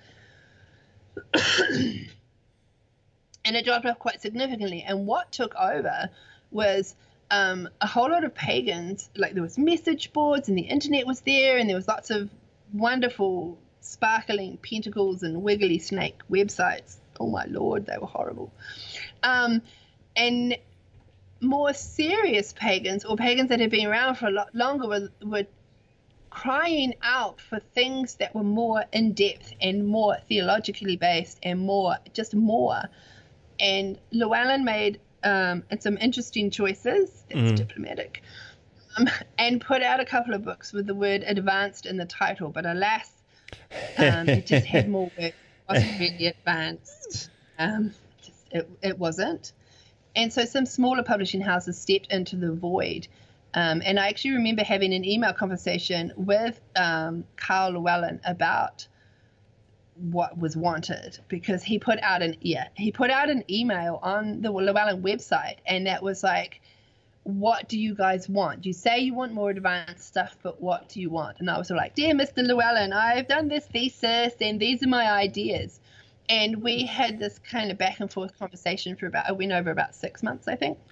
And it dropped off quite significantly. And what took over was a whole lot of pagans, like there was message boards and the internet was there, and there was lots of wonderful sparkling pentacles and wiggly snake websites. Oh my Lord, they were horrible. And more serious pagans, or pagans that had been around for a lot longer, were crying out for things that were more in-depth and more theologically based and more. And Llewellyn made some interesting choices, that's diplomatic, and put out a couple of books with the word advanced in the title, but alas, it just had more work. It wasn't really advanced. It wasn't. And so some smaller publishing houses stepped into the void. And I actually remember having an email conversation with Carl Llewellyn about what was wanted, because he put out an email on the Llewellyn website, and that was like, what do you guys want? You say you want more advanced stuff, but what do you want? And I was sort of like, dear Mr. Llewellyn, I've done this thesis and these are my ideas. And we had this kind of back and forth conversation for it went over about 6 months, I think.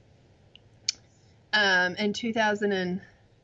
In 2004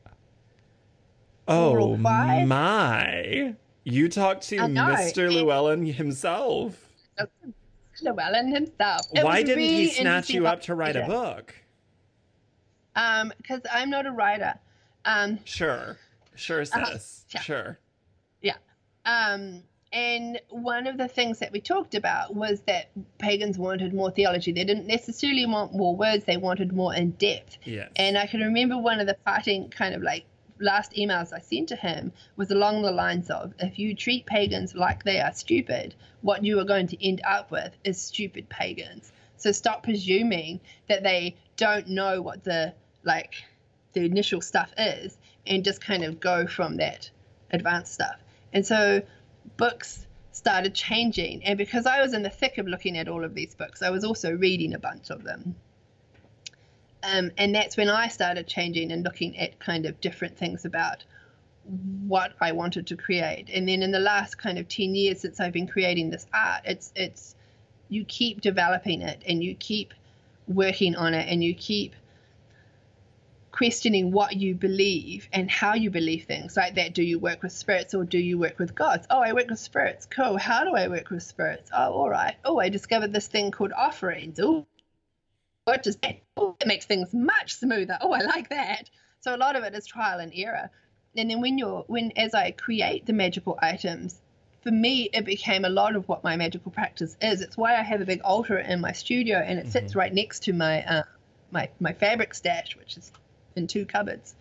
or 5. My. You talked to Mr. Llewellyn himself. Llewellyn himself. Why didn't he snatch you up to write a book? Because I'm not a writer. Sure, sis. Sure. Yeah. And one of the things that we talked about was that pagans wanted more theology. They didn't necessarily want more words. They wanted more in depth. Yes. And I can remember one of the parting kind of like last emails I sent to him was along the lines of, if you treat pagans like they are stupid, what you are going to end up with is stupid pagans. So stop presuming that they don't know what the initial stuff is, and just kind of go from that advanced stuff. And so books started changing, and because I was in the thick of looking at all of these books, I was also reading a bunch of them. And that's when I started changing and looking at kind of different things about what I wanted to create. And then in the last kind of 10 years since I've been creating this art, it's you keep developing it, and you keep working on it, and you keep questioning what you believe and how you believe things like that. Do you work with spirits or do you work with gods? Oh, I work with spirits. Cool. How do I work with spirits? Oh, all right. Oh, I discovered this thing called offerings. Oh, what does that? Oh, it makes things much smoother. Oh, I like that. So a lot of it is trial and error. And then as I create the magical items, for me, it became a lot of what my magical practice is. It's why I have a big altar in my studio, and it sits right next to my my fabric stash, which is in 2 cupboards.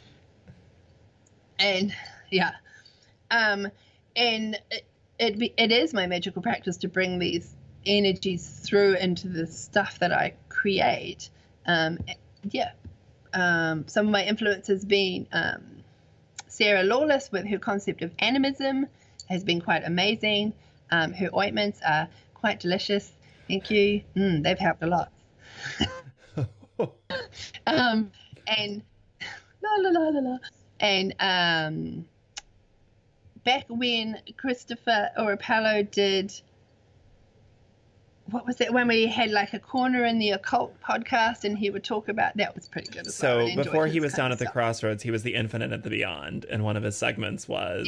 And yeah, and it is my magical practice to bring these energies through into the stuff that I create. Some of my influences being Sarah Lawless with her concept of animism has been quite amazing. Her ointments are quite delicious. Thank you. They've helped a lot. And and back when Christopher Orapello did, what was that one where he had like a corner in the occult podcast, and he would talk about, that was pretty good as well. So before he was down at the Crossroads, he was the Infinite at the Beyond, and one of his segments was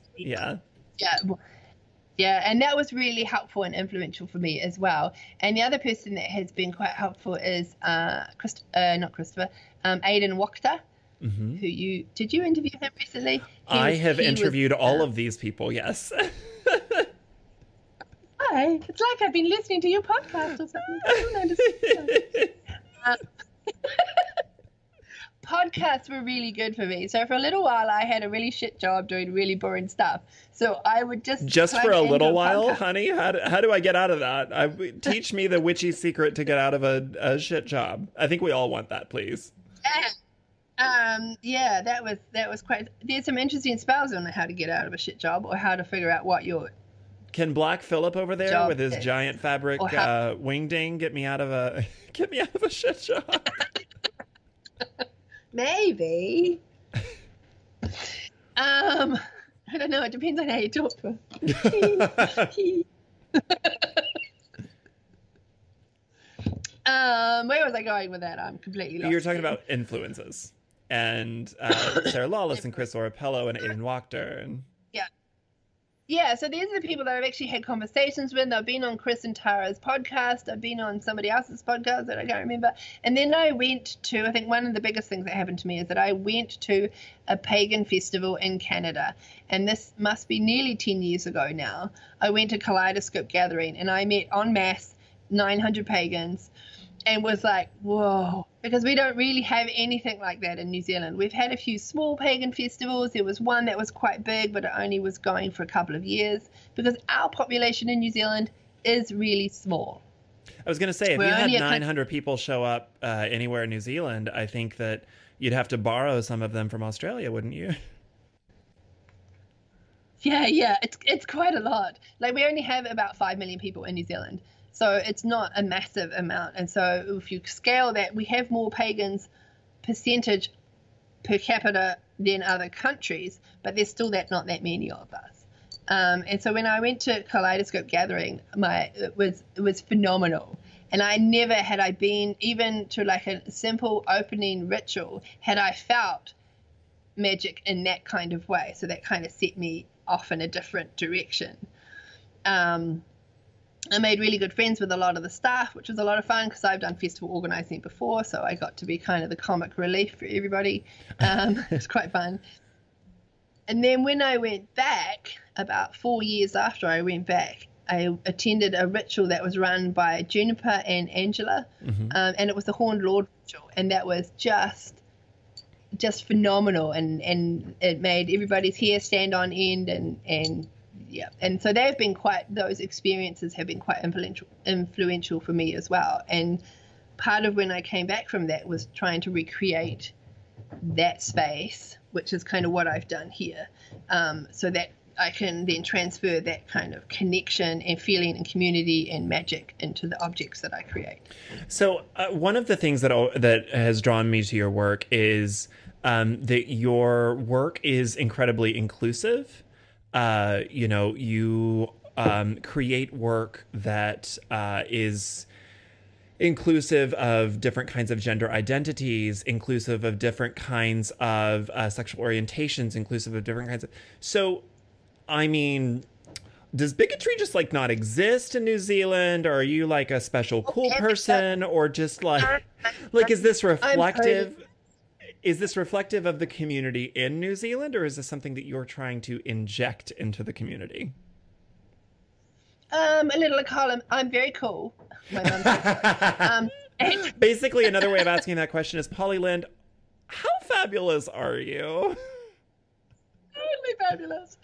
yeah, and that was really helpful and influential for me as well. And the other person that has been quite helpful is Aidan Wachter, who did you interview him recently? I have interviewed all of these people, yes. Hi, it's like I've been listening to your podcast or something. I don't understand. Podcasts were really good for me. So for a little while, I had a really shit job doing really boring stuff. So I would just for a little while, honey. How do I get out of that? Teach me the witchy secret to get out of a shit job. I think we all want that, please. Yeah, that was quite. There's some interesting spells on how to get out of a shit job, or how to figure out what your. Can Black Phillip over there with his giant fabric wingding get me out of a shit job? Maybe. I don't know. It depends on how you talk to her. Where was I going with that? I'm completely lost. You were talking about influences and Sarah Lawless and Chris Orapello and Aidan Wachter and. Yeah, so these are the people that I've actually had conversations with. I've been on Chris and Tara's podcast. I've been on somebody else's podcast that I can't remember. And then I went to, I think one of the biggest things that happened to me is that I went to a pagan festival in Canada. And this must be nearly 10 years ago now. I went to Kaleidoscope Gathering, and I met en masse 900 pagans and was like, whoa, because we don't really have anything like that in New Zealand. We've had a few small pagan festivals. There was one that was quite big, but it only was going for a couple of years, because our population in New Zealand is really small. I was going to say, if you had 900 people show up anywhere in New Zealand, I think that you'd have to borrow some of them from Australia, wouldn't you? Yeah, it's quite a lot. Like we only have about 5 million people in New Zealand, so it's not a massive amount. And so if you scale that, we have more pagans percentage per capita than other countries, but there's still not that many of us. And so when I went to Kaleidoscope Gathering, it was phenomenal. And I never had I been even to like a simple opening ritual had I felt magic in that kind of way. So that kind of set me off in a different direction. I made really good friends with a lot of the staff, which was a lot of fun because I've done festival organizing before, so I got to be kind of the comic relief for everybody. It was quite fun. And then when I went back, about 4 years after I went back, I attended a ritual that was run by Juniper and Angela, and it was the Horned Lord ritual, and that was just phenomenal, and it made everybody's hair stand on end, and yeah, and so those experiences have been quite influential for me as well. And part of when I came back from that was trying to recreate that space, which is kind of what I've done here, so that I can then transfer that kind of connection and feeling and community and magic into the objects that I create. So one of the things that has drawn me to your work is that your work is incredibly inclusive. You create work that is inclusive of different kinds of gender identities, inclusive of different kinds of sexual orientations, inclusive of different kinds of... So, I mean, does bigotry just like not exist in New Zealand? Or are you like a special cool person? Or just like is this reflective? Is this reflective of the community in New Zealand, or is this something that you're trying to inject into the community? A little of column. I'm very cool. My mum says. Basically, another way of asking that question is, Polly Lind, how fabulous are you? Totally fabulous.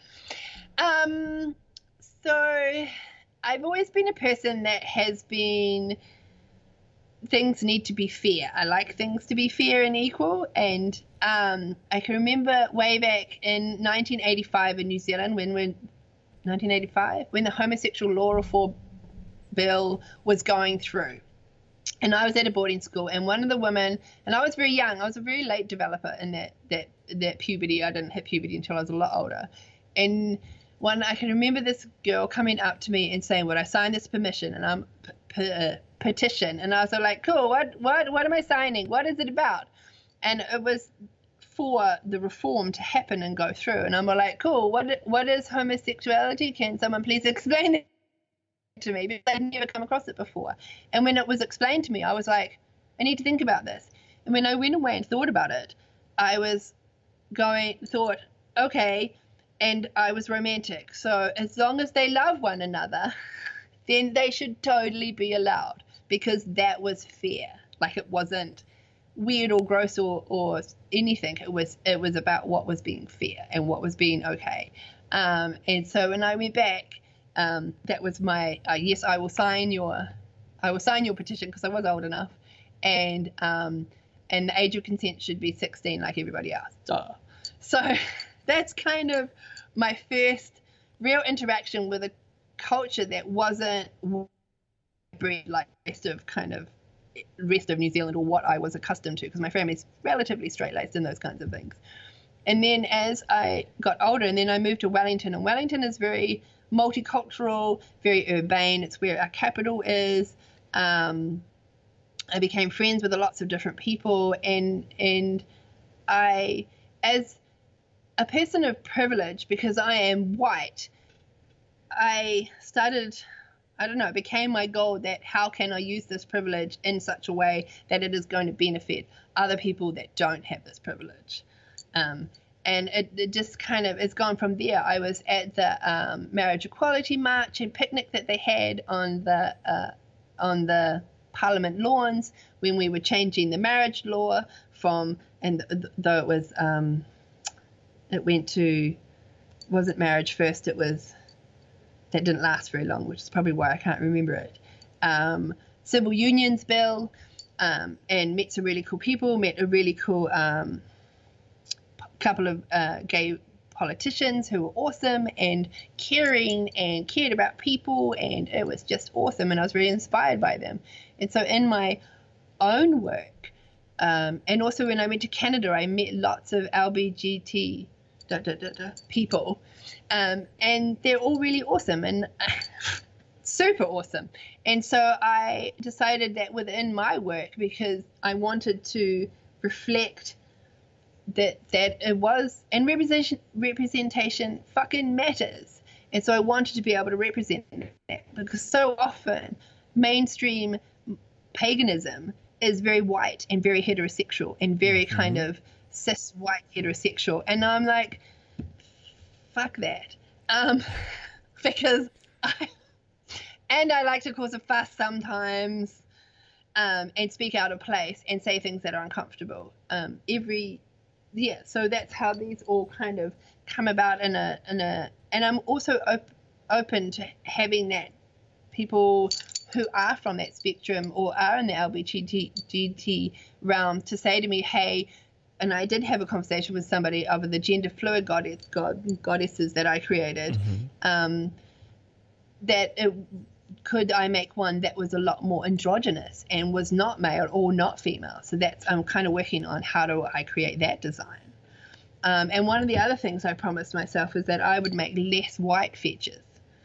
So I've always been a person that has been... things need to be fair. I like things to be fair and equal. And I can remember way back in 1985 in New Zealand when the homosexual law reform bill was going through. And I was at a boarding school, and one of the women, and I was very young, I was a very late developer in that puberty. I didn't hit puberty until I was a lot older. And I can remember this girl coming up to me and saying, "Would I sign this permission?" And I'm petition, and I was like, "Cool, what am I signing? What is it about?" And it was for the reform to happen and go through. And I'm like, "Cool, what is homosexuality? Can someone please explain it to me?" Because I'd never come across it before. And when it was explained to me, I was like, I need to think about this. And when I went away and thought about it, I thought, okay, and I was romantic. So as long as they love one another, then they should totally be allowed, because that was fair. Like, it wasn't weird or gross or anything. It was about what was being fair and what was being okay. And so when I went back, that was my yes, I will sign your petition, because I was old enough, and the age of consent should be 16 like everybody else. Duh. So that's kind of my first real interaction with a culture that wasn't bred like rest of New Zealand, or what I was accustomed to, because my family's relatively straight-laced and those kinds of things. And then as I got older, and then I moved to Wellington, and Wellington is very multicultural, very urbane. It's where our capital is. I became friends with lots of different people, and I, as a person of privilege, because I am white, I started, it became my goal that how can I use this privilege in such a way that it is going to benefit other people that don't have this privilege. And it just kind of, it's gone from there. I was at the Marriage Equality March and picnic that they had on the Parliament lawns when we were changing the marriage law though it was, it went to, wasn't marriage first, that didn't last very long, which is probably why I can't remember it. Civil Unions Bill, and met some really cool people, met a really cool couple of gay politicians who were awesome and caring and cared about people, and it was just awesome, and I was really inspired by them. And so in my own work, and also when I went to Canada, I met lots of LBGT people, and they're all really awesome and super awesome. And so I decided that within my work, because I wanted to reflect that it was, and representation fucking matters. And so I wanted to be able to represent that, because so often mainstream paganism is very white and very heterosexual and very kind of cis white heterosexual. And I'm like, fuck that. Because I like to cause a fuss sometimes, and speak out of place and say things that are uncomfortable. So that's how these all kind of come about and I'm also open to having that people who are from that spectrum or are in the LGBT realm to say to me, hey, and I did have a conversation with somebody of the gender fluid goddesses that I created, could I make one that was a lot more androgynous and was not male or not female? So I'm kind of working on how do I create that design. And one of the other things I promised myself was that I would make less white fetches.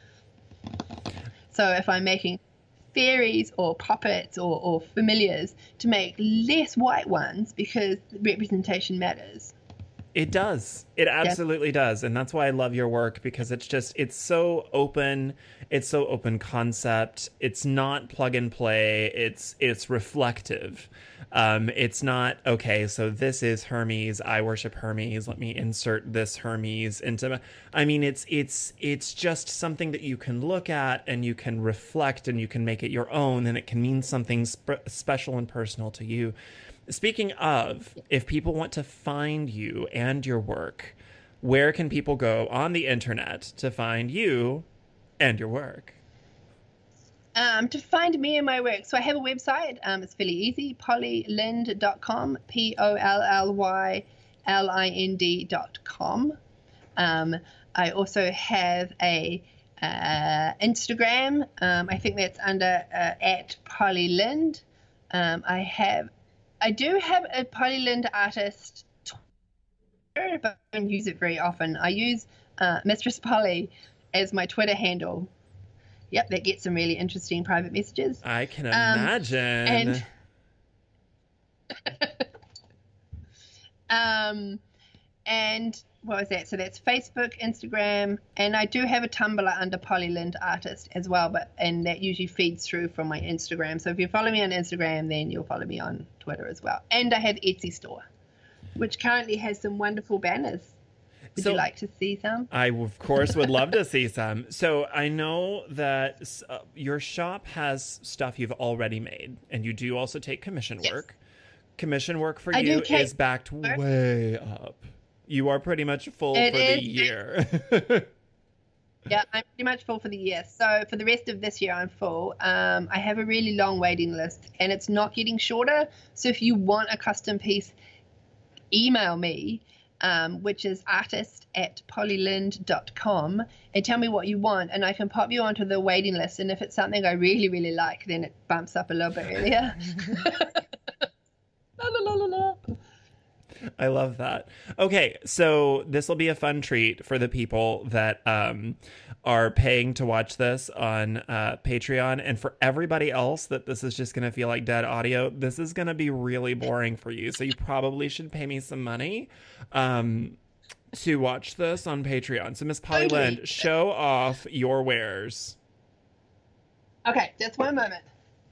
So if I'm making fairies or puppets or familiars, to make less white ones, because representation matters. It does. It absolutely does. And that's why I love your work, because it's so open. It's so open concept. It's not plug and play. It's reflective. It's not, okay, so this is Hermes. I worship Hermes. Let me insert this Hermes into it's just something that you can look at and you can reflect and you can make it your own, and it can mean something special and personal to you. Speaking of, if people want to find you and your work, where can people go on the internet to find you and your work? To find me and my work, so I have a website. It's fairly easy, pollylind.com, POLLYLIND.com. I also have a Instagram. I think that's under at @PollyLind. I do have a Polly Lind artist Twitter, but I don't use it very often. I use Mistress Polly as my Twitter handle. Yep, that gets some really interesting private messages. I can imagine. And what was that? So that's Facebook, Instagram, and I do have a Tumblr under Polly Lind Artist as well, and that usually feeds through from my Instagram. So if you follow me on Instagram, then you'll follow me on Twitter as well. And I have Etsy store, which currently has some wonderful banners. Would you like to see some? I, of course, would love to see some. So I know that your shop has stuff you've already made, and you do also take commission work. Commission work for you is backed way up. You are pretty much full for the year. Yeah, I'm pretty much full for the year. So for the rest of this year, I'm full. I have a really long waiting list, and it's not getting shorter. So if you want a custom piece, email me, which is artist@pollylind.com, and tell me what you want, and I can pop you onto the waiting list. And if it's something I really, really like, then it bumps up a little bit earlier. La, la, la, la, la. I love that. Okay, so this will be a fun treat for the people that are paying to watch this on Patreon, and for everybody else that this is just going to feel like dead audio. This is going to be really boring for you, so you probably should pay me some money to watch this on Patreon. So Miss Polly Lind, show off your wares. Okay, just one moment.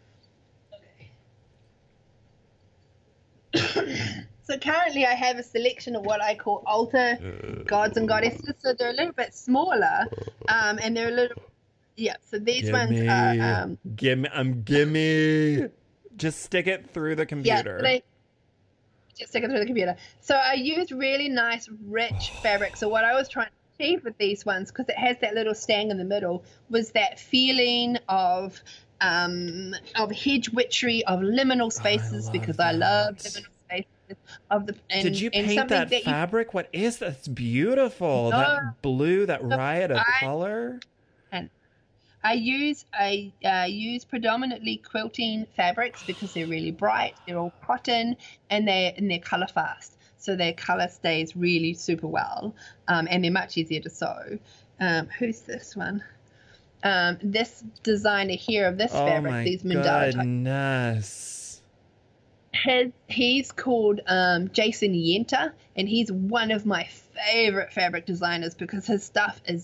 Okay. So currently I have a selection of what I call altar gods and goddesses. So they're a little bit smaller, and they're a little, so these ones are... Gimme. Just stick it through the computer. Yeah, just stick it through the computer. So I use really nice, rich fabric. So what I was trying to achieve with these ones, because it has that little stang in the middle, was that feeling of hedge witchery, of liminal spaces, because I love liminal spaces of the. And, did you and paint something that fabric? What is that? It's beautiful. No, that blue, that riot of color. And I use predominantly quilting fabrics because they're really bright. They're all cotton and they're color fast, so their color stays really super well, and they're much easier to sew. Who's this one? This designer here of this fabric, these mandala goodness. He's called Jason Yenta, and he's one of my favorite fabric designers because his stuff is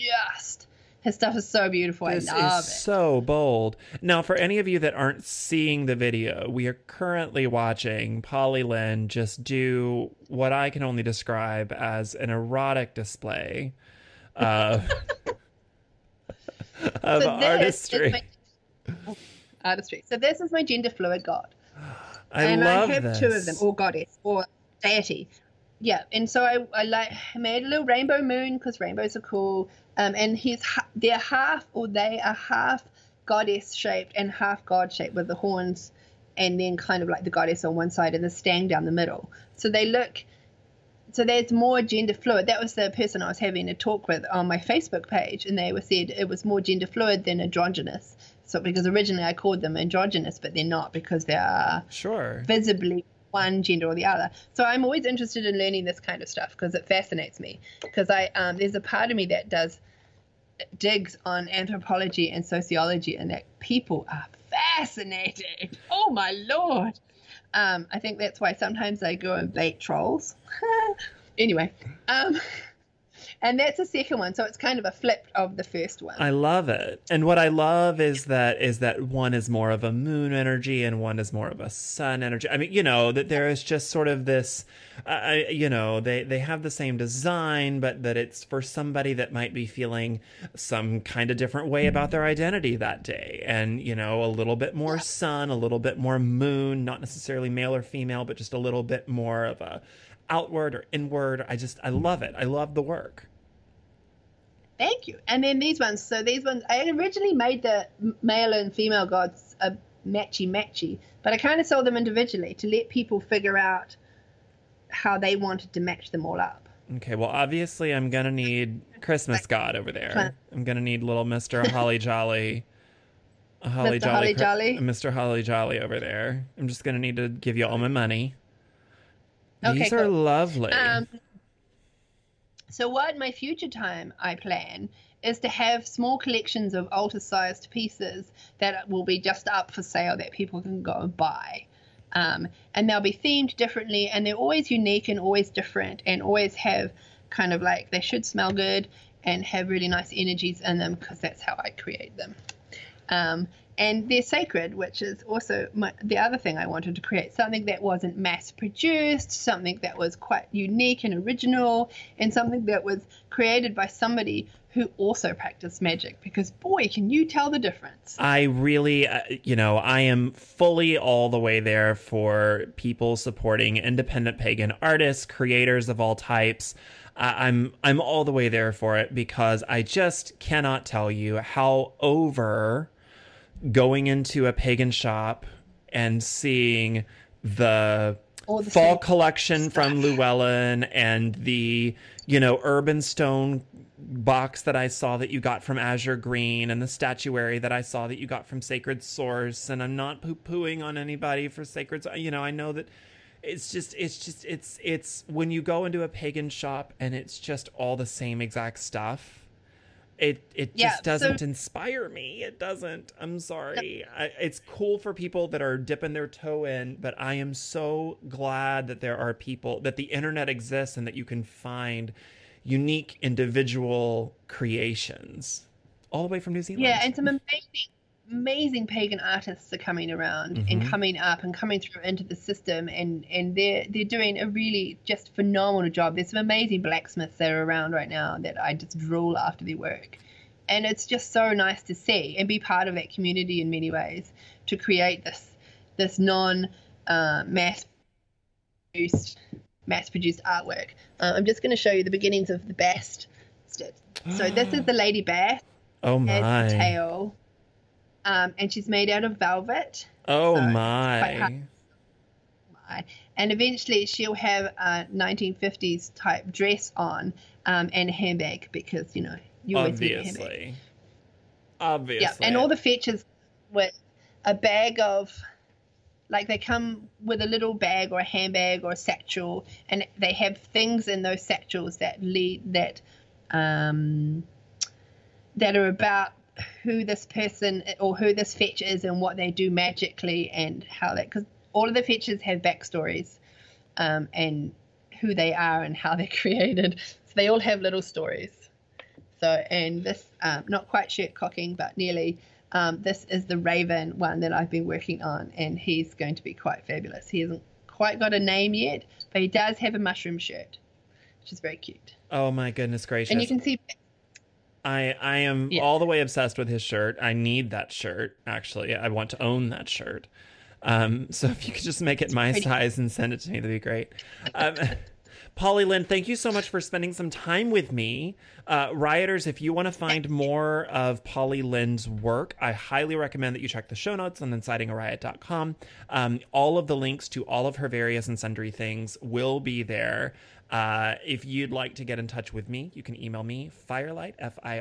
so beautiful. This I love is it. so bold. Now, for any of you that aren't seeing the video, we are currently watching Polly Lynn just do what I can only describe as an erotic display of artistry. Artistry. So this is my gender fluid god. I love have this. two of them, or goddess, or deity. Yeah, and so I made a little rainbow moon because rainbows are cool. And they are half goddess shaped and half god shaped with the horns, and then kind of like the goddess on one side and the stang down the middle. So there's more gender fluid. That was the person I was having a talk with on my Facebook page, and they said it was more gender fluid than androgynous. So because originally I called them androgynous, but they're not because they are visibly one gender or the other. So I'm always interested in learning this kind of stuff because it fascinates me. Because there's a part of me that digs on anthropology and sociology, and that people are fascinated. Oh my Lord. I think that's why sometimes I go and bait trolls. Anyway, and that's the second one, so it's kind of a flip of the first one. I love it. And what I love is that one is more of a moon energy and one is more of a sun energy. I mean, that there is just sort of this, they have the same design, but that it's for somebody that might be feeling some kind of different way about their identity that day. And, a little bit more sun, a little bit more moon, not necessarily male or female, but just a little bit more of a outward or inward. I love it. I love the work. Thank you. And then these ones, I originally made the male and female gods matchy, but I kind of sold them individually to let people figure out how they wanted to match them all up. Okay, well, obviously I'm going to need Christmas God over there. I'm going to need little Mr. Holly Jolly. Mr. Holly Jolly over there. I'm just going to need to give you all my money. These are lovely. So what my future time I plan is to have small collections of altar-sized pieces that will be just up for sale that people can go and buy. And they'll be themed differently, and they're always unique and always different and always have kind of like, they should smell good and have really nice energies in them because that's how I create them. And they're sacred, which is also the other thing I wanted to create, something that wasn't mass-produced, something that was quite unique and original, and something that was created by somebody who also practiced magic, because, boy, can you tell the difference. I really, I am fully all the way there for people supporting independent pagan artists, creators of all types. I'm all the way there for it because I just cannot tell you how over going into a pagan shop and seeing the fall collection from Llewellyn and the, urban stone box that I saw that you got from Azure Green and the statuary that I saw that you got from Sacred Source. And I'm not poo-pooing on anybody for Sacred. I know that it's when you go into a pagan shop and it's just all the same exact stuff. It just doesn't inspire me. It doesn't. I'm sorry. It's cool for people that are dipping their toe in, but I am so glad that there are people, that the internet exists and that you can find unique individual creations all the way from New Zealand. Yeah, and some amazing pagan artists are coming around and coming up and coming through into the system, and they're doing a really just phenomenal job. There's some amazing blacksmiths that are around right now that I just drool after their work, and it's just so nice to see and be part of that community in many ways to create this non mass produced artwork. I'm just going to show you the beginnings of the Bast. So this is the Lady Bast. Oh my! As the tail. And she's made out of velvet. Oh my! tie, and eventually she'll have a 1950s type dress on, and a handbag, because you always need a handbag. Obviously. Yeah, and all the fetches with a bag of, like, they come with a little bag or a handbag or a satchel, and they have things in those satchels that are about who this person or who this fetch is and what they do magically, and how that, because all of the fetches have backstories, and who they are and how they're created. So they all have little stories. So, and this, not quite shirt cocking, but nearly, this is the Raven one that I've been working on, and he's going to be quite fabulous. He hasn't quite got a name yet, but he does have a mushroom shirt, which is very cute. Oh my goodness gracious. And you can see... I am all the way obsessed with his shirt. I need that shirt, actually. I want to own that shirt. So if you could just make it my size and send it to me, that'd be great. Polly Lynn, thank you so much for spending some time with me. Rioters, if you want to find more of Polly Lynn's work, I highly recommend that you check the show notes on incitingariot.com. All of the links to all of her various and sundry things will be there. If you'd like to get in touch with me, you can email me, Firelyte,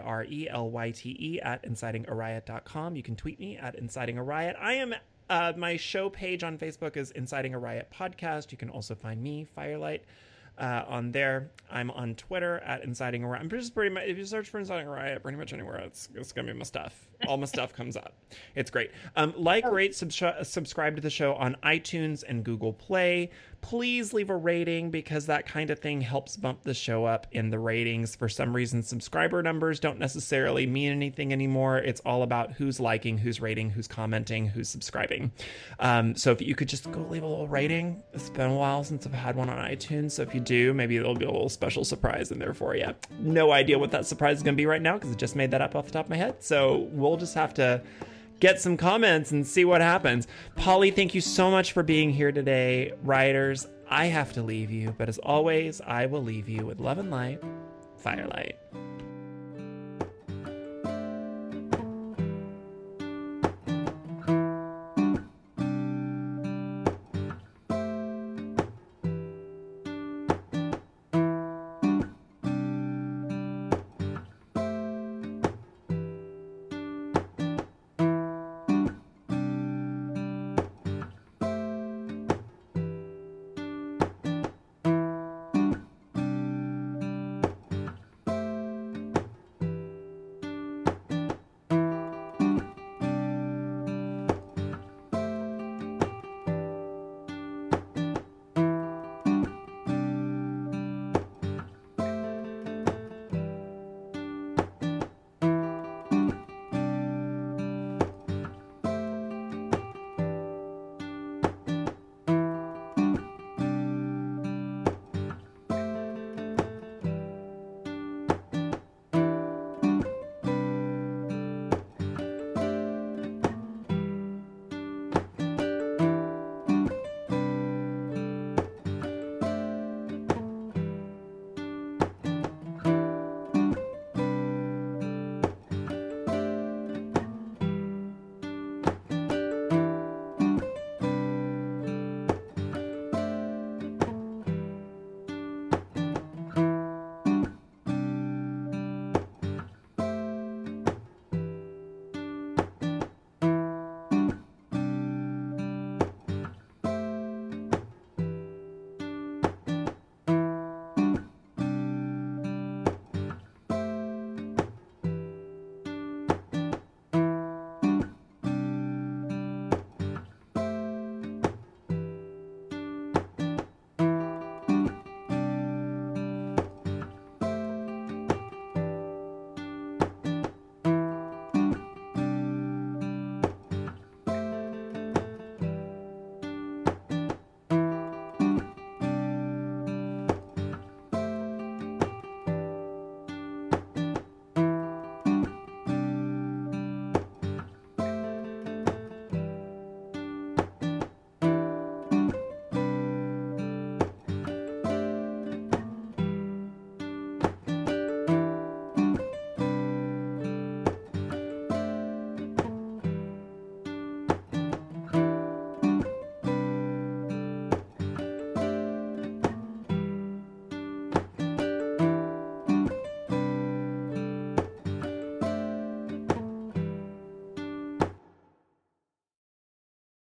FIRELYTE, at incitingariot.com. You can tweet me at incitingariot. I am... my show page on Facebook is Inciting a Riot Podcast. You can also find me, Firelyte, on there. I'm on Twitter at Inciting a Riot. I'm just pretty much, if you search for Inciting a Riot, pretty much anywhere, it's going to be my stuff. All my stuff comes up. It's great. Rate, subscribe to the show on iTunes and Google Play. Please leave a rating, because that kind of thing helps bump the show up in the ratings. For some reason, subscriber numbers don't necessarily mean anything anymore. It's all about who's liking, who's rating, who's commenting, who's subscribing. So if you could just go leave a little rating. It's been a while since I've had one on iTunes. So if you do, maybe there'll be a little special surprise in there for you. No idea what that surprise is going to be right now, because I just made that up off the top of my head. So we'll just have to get some comments and see what happens. Polly, thank you so much for being here today. Rioters, I have to leave you, but as always, I will leave you with love and light, Firelyte.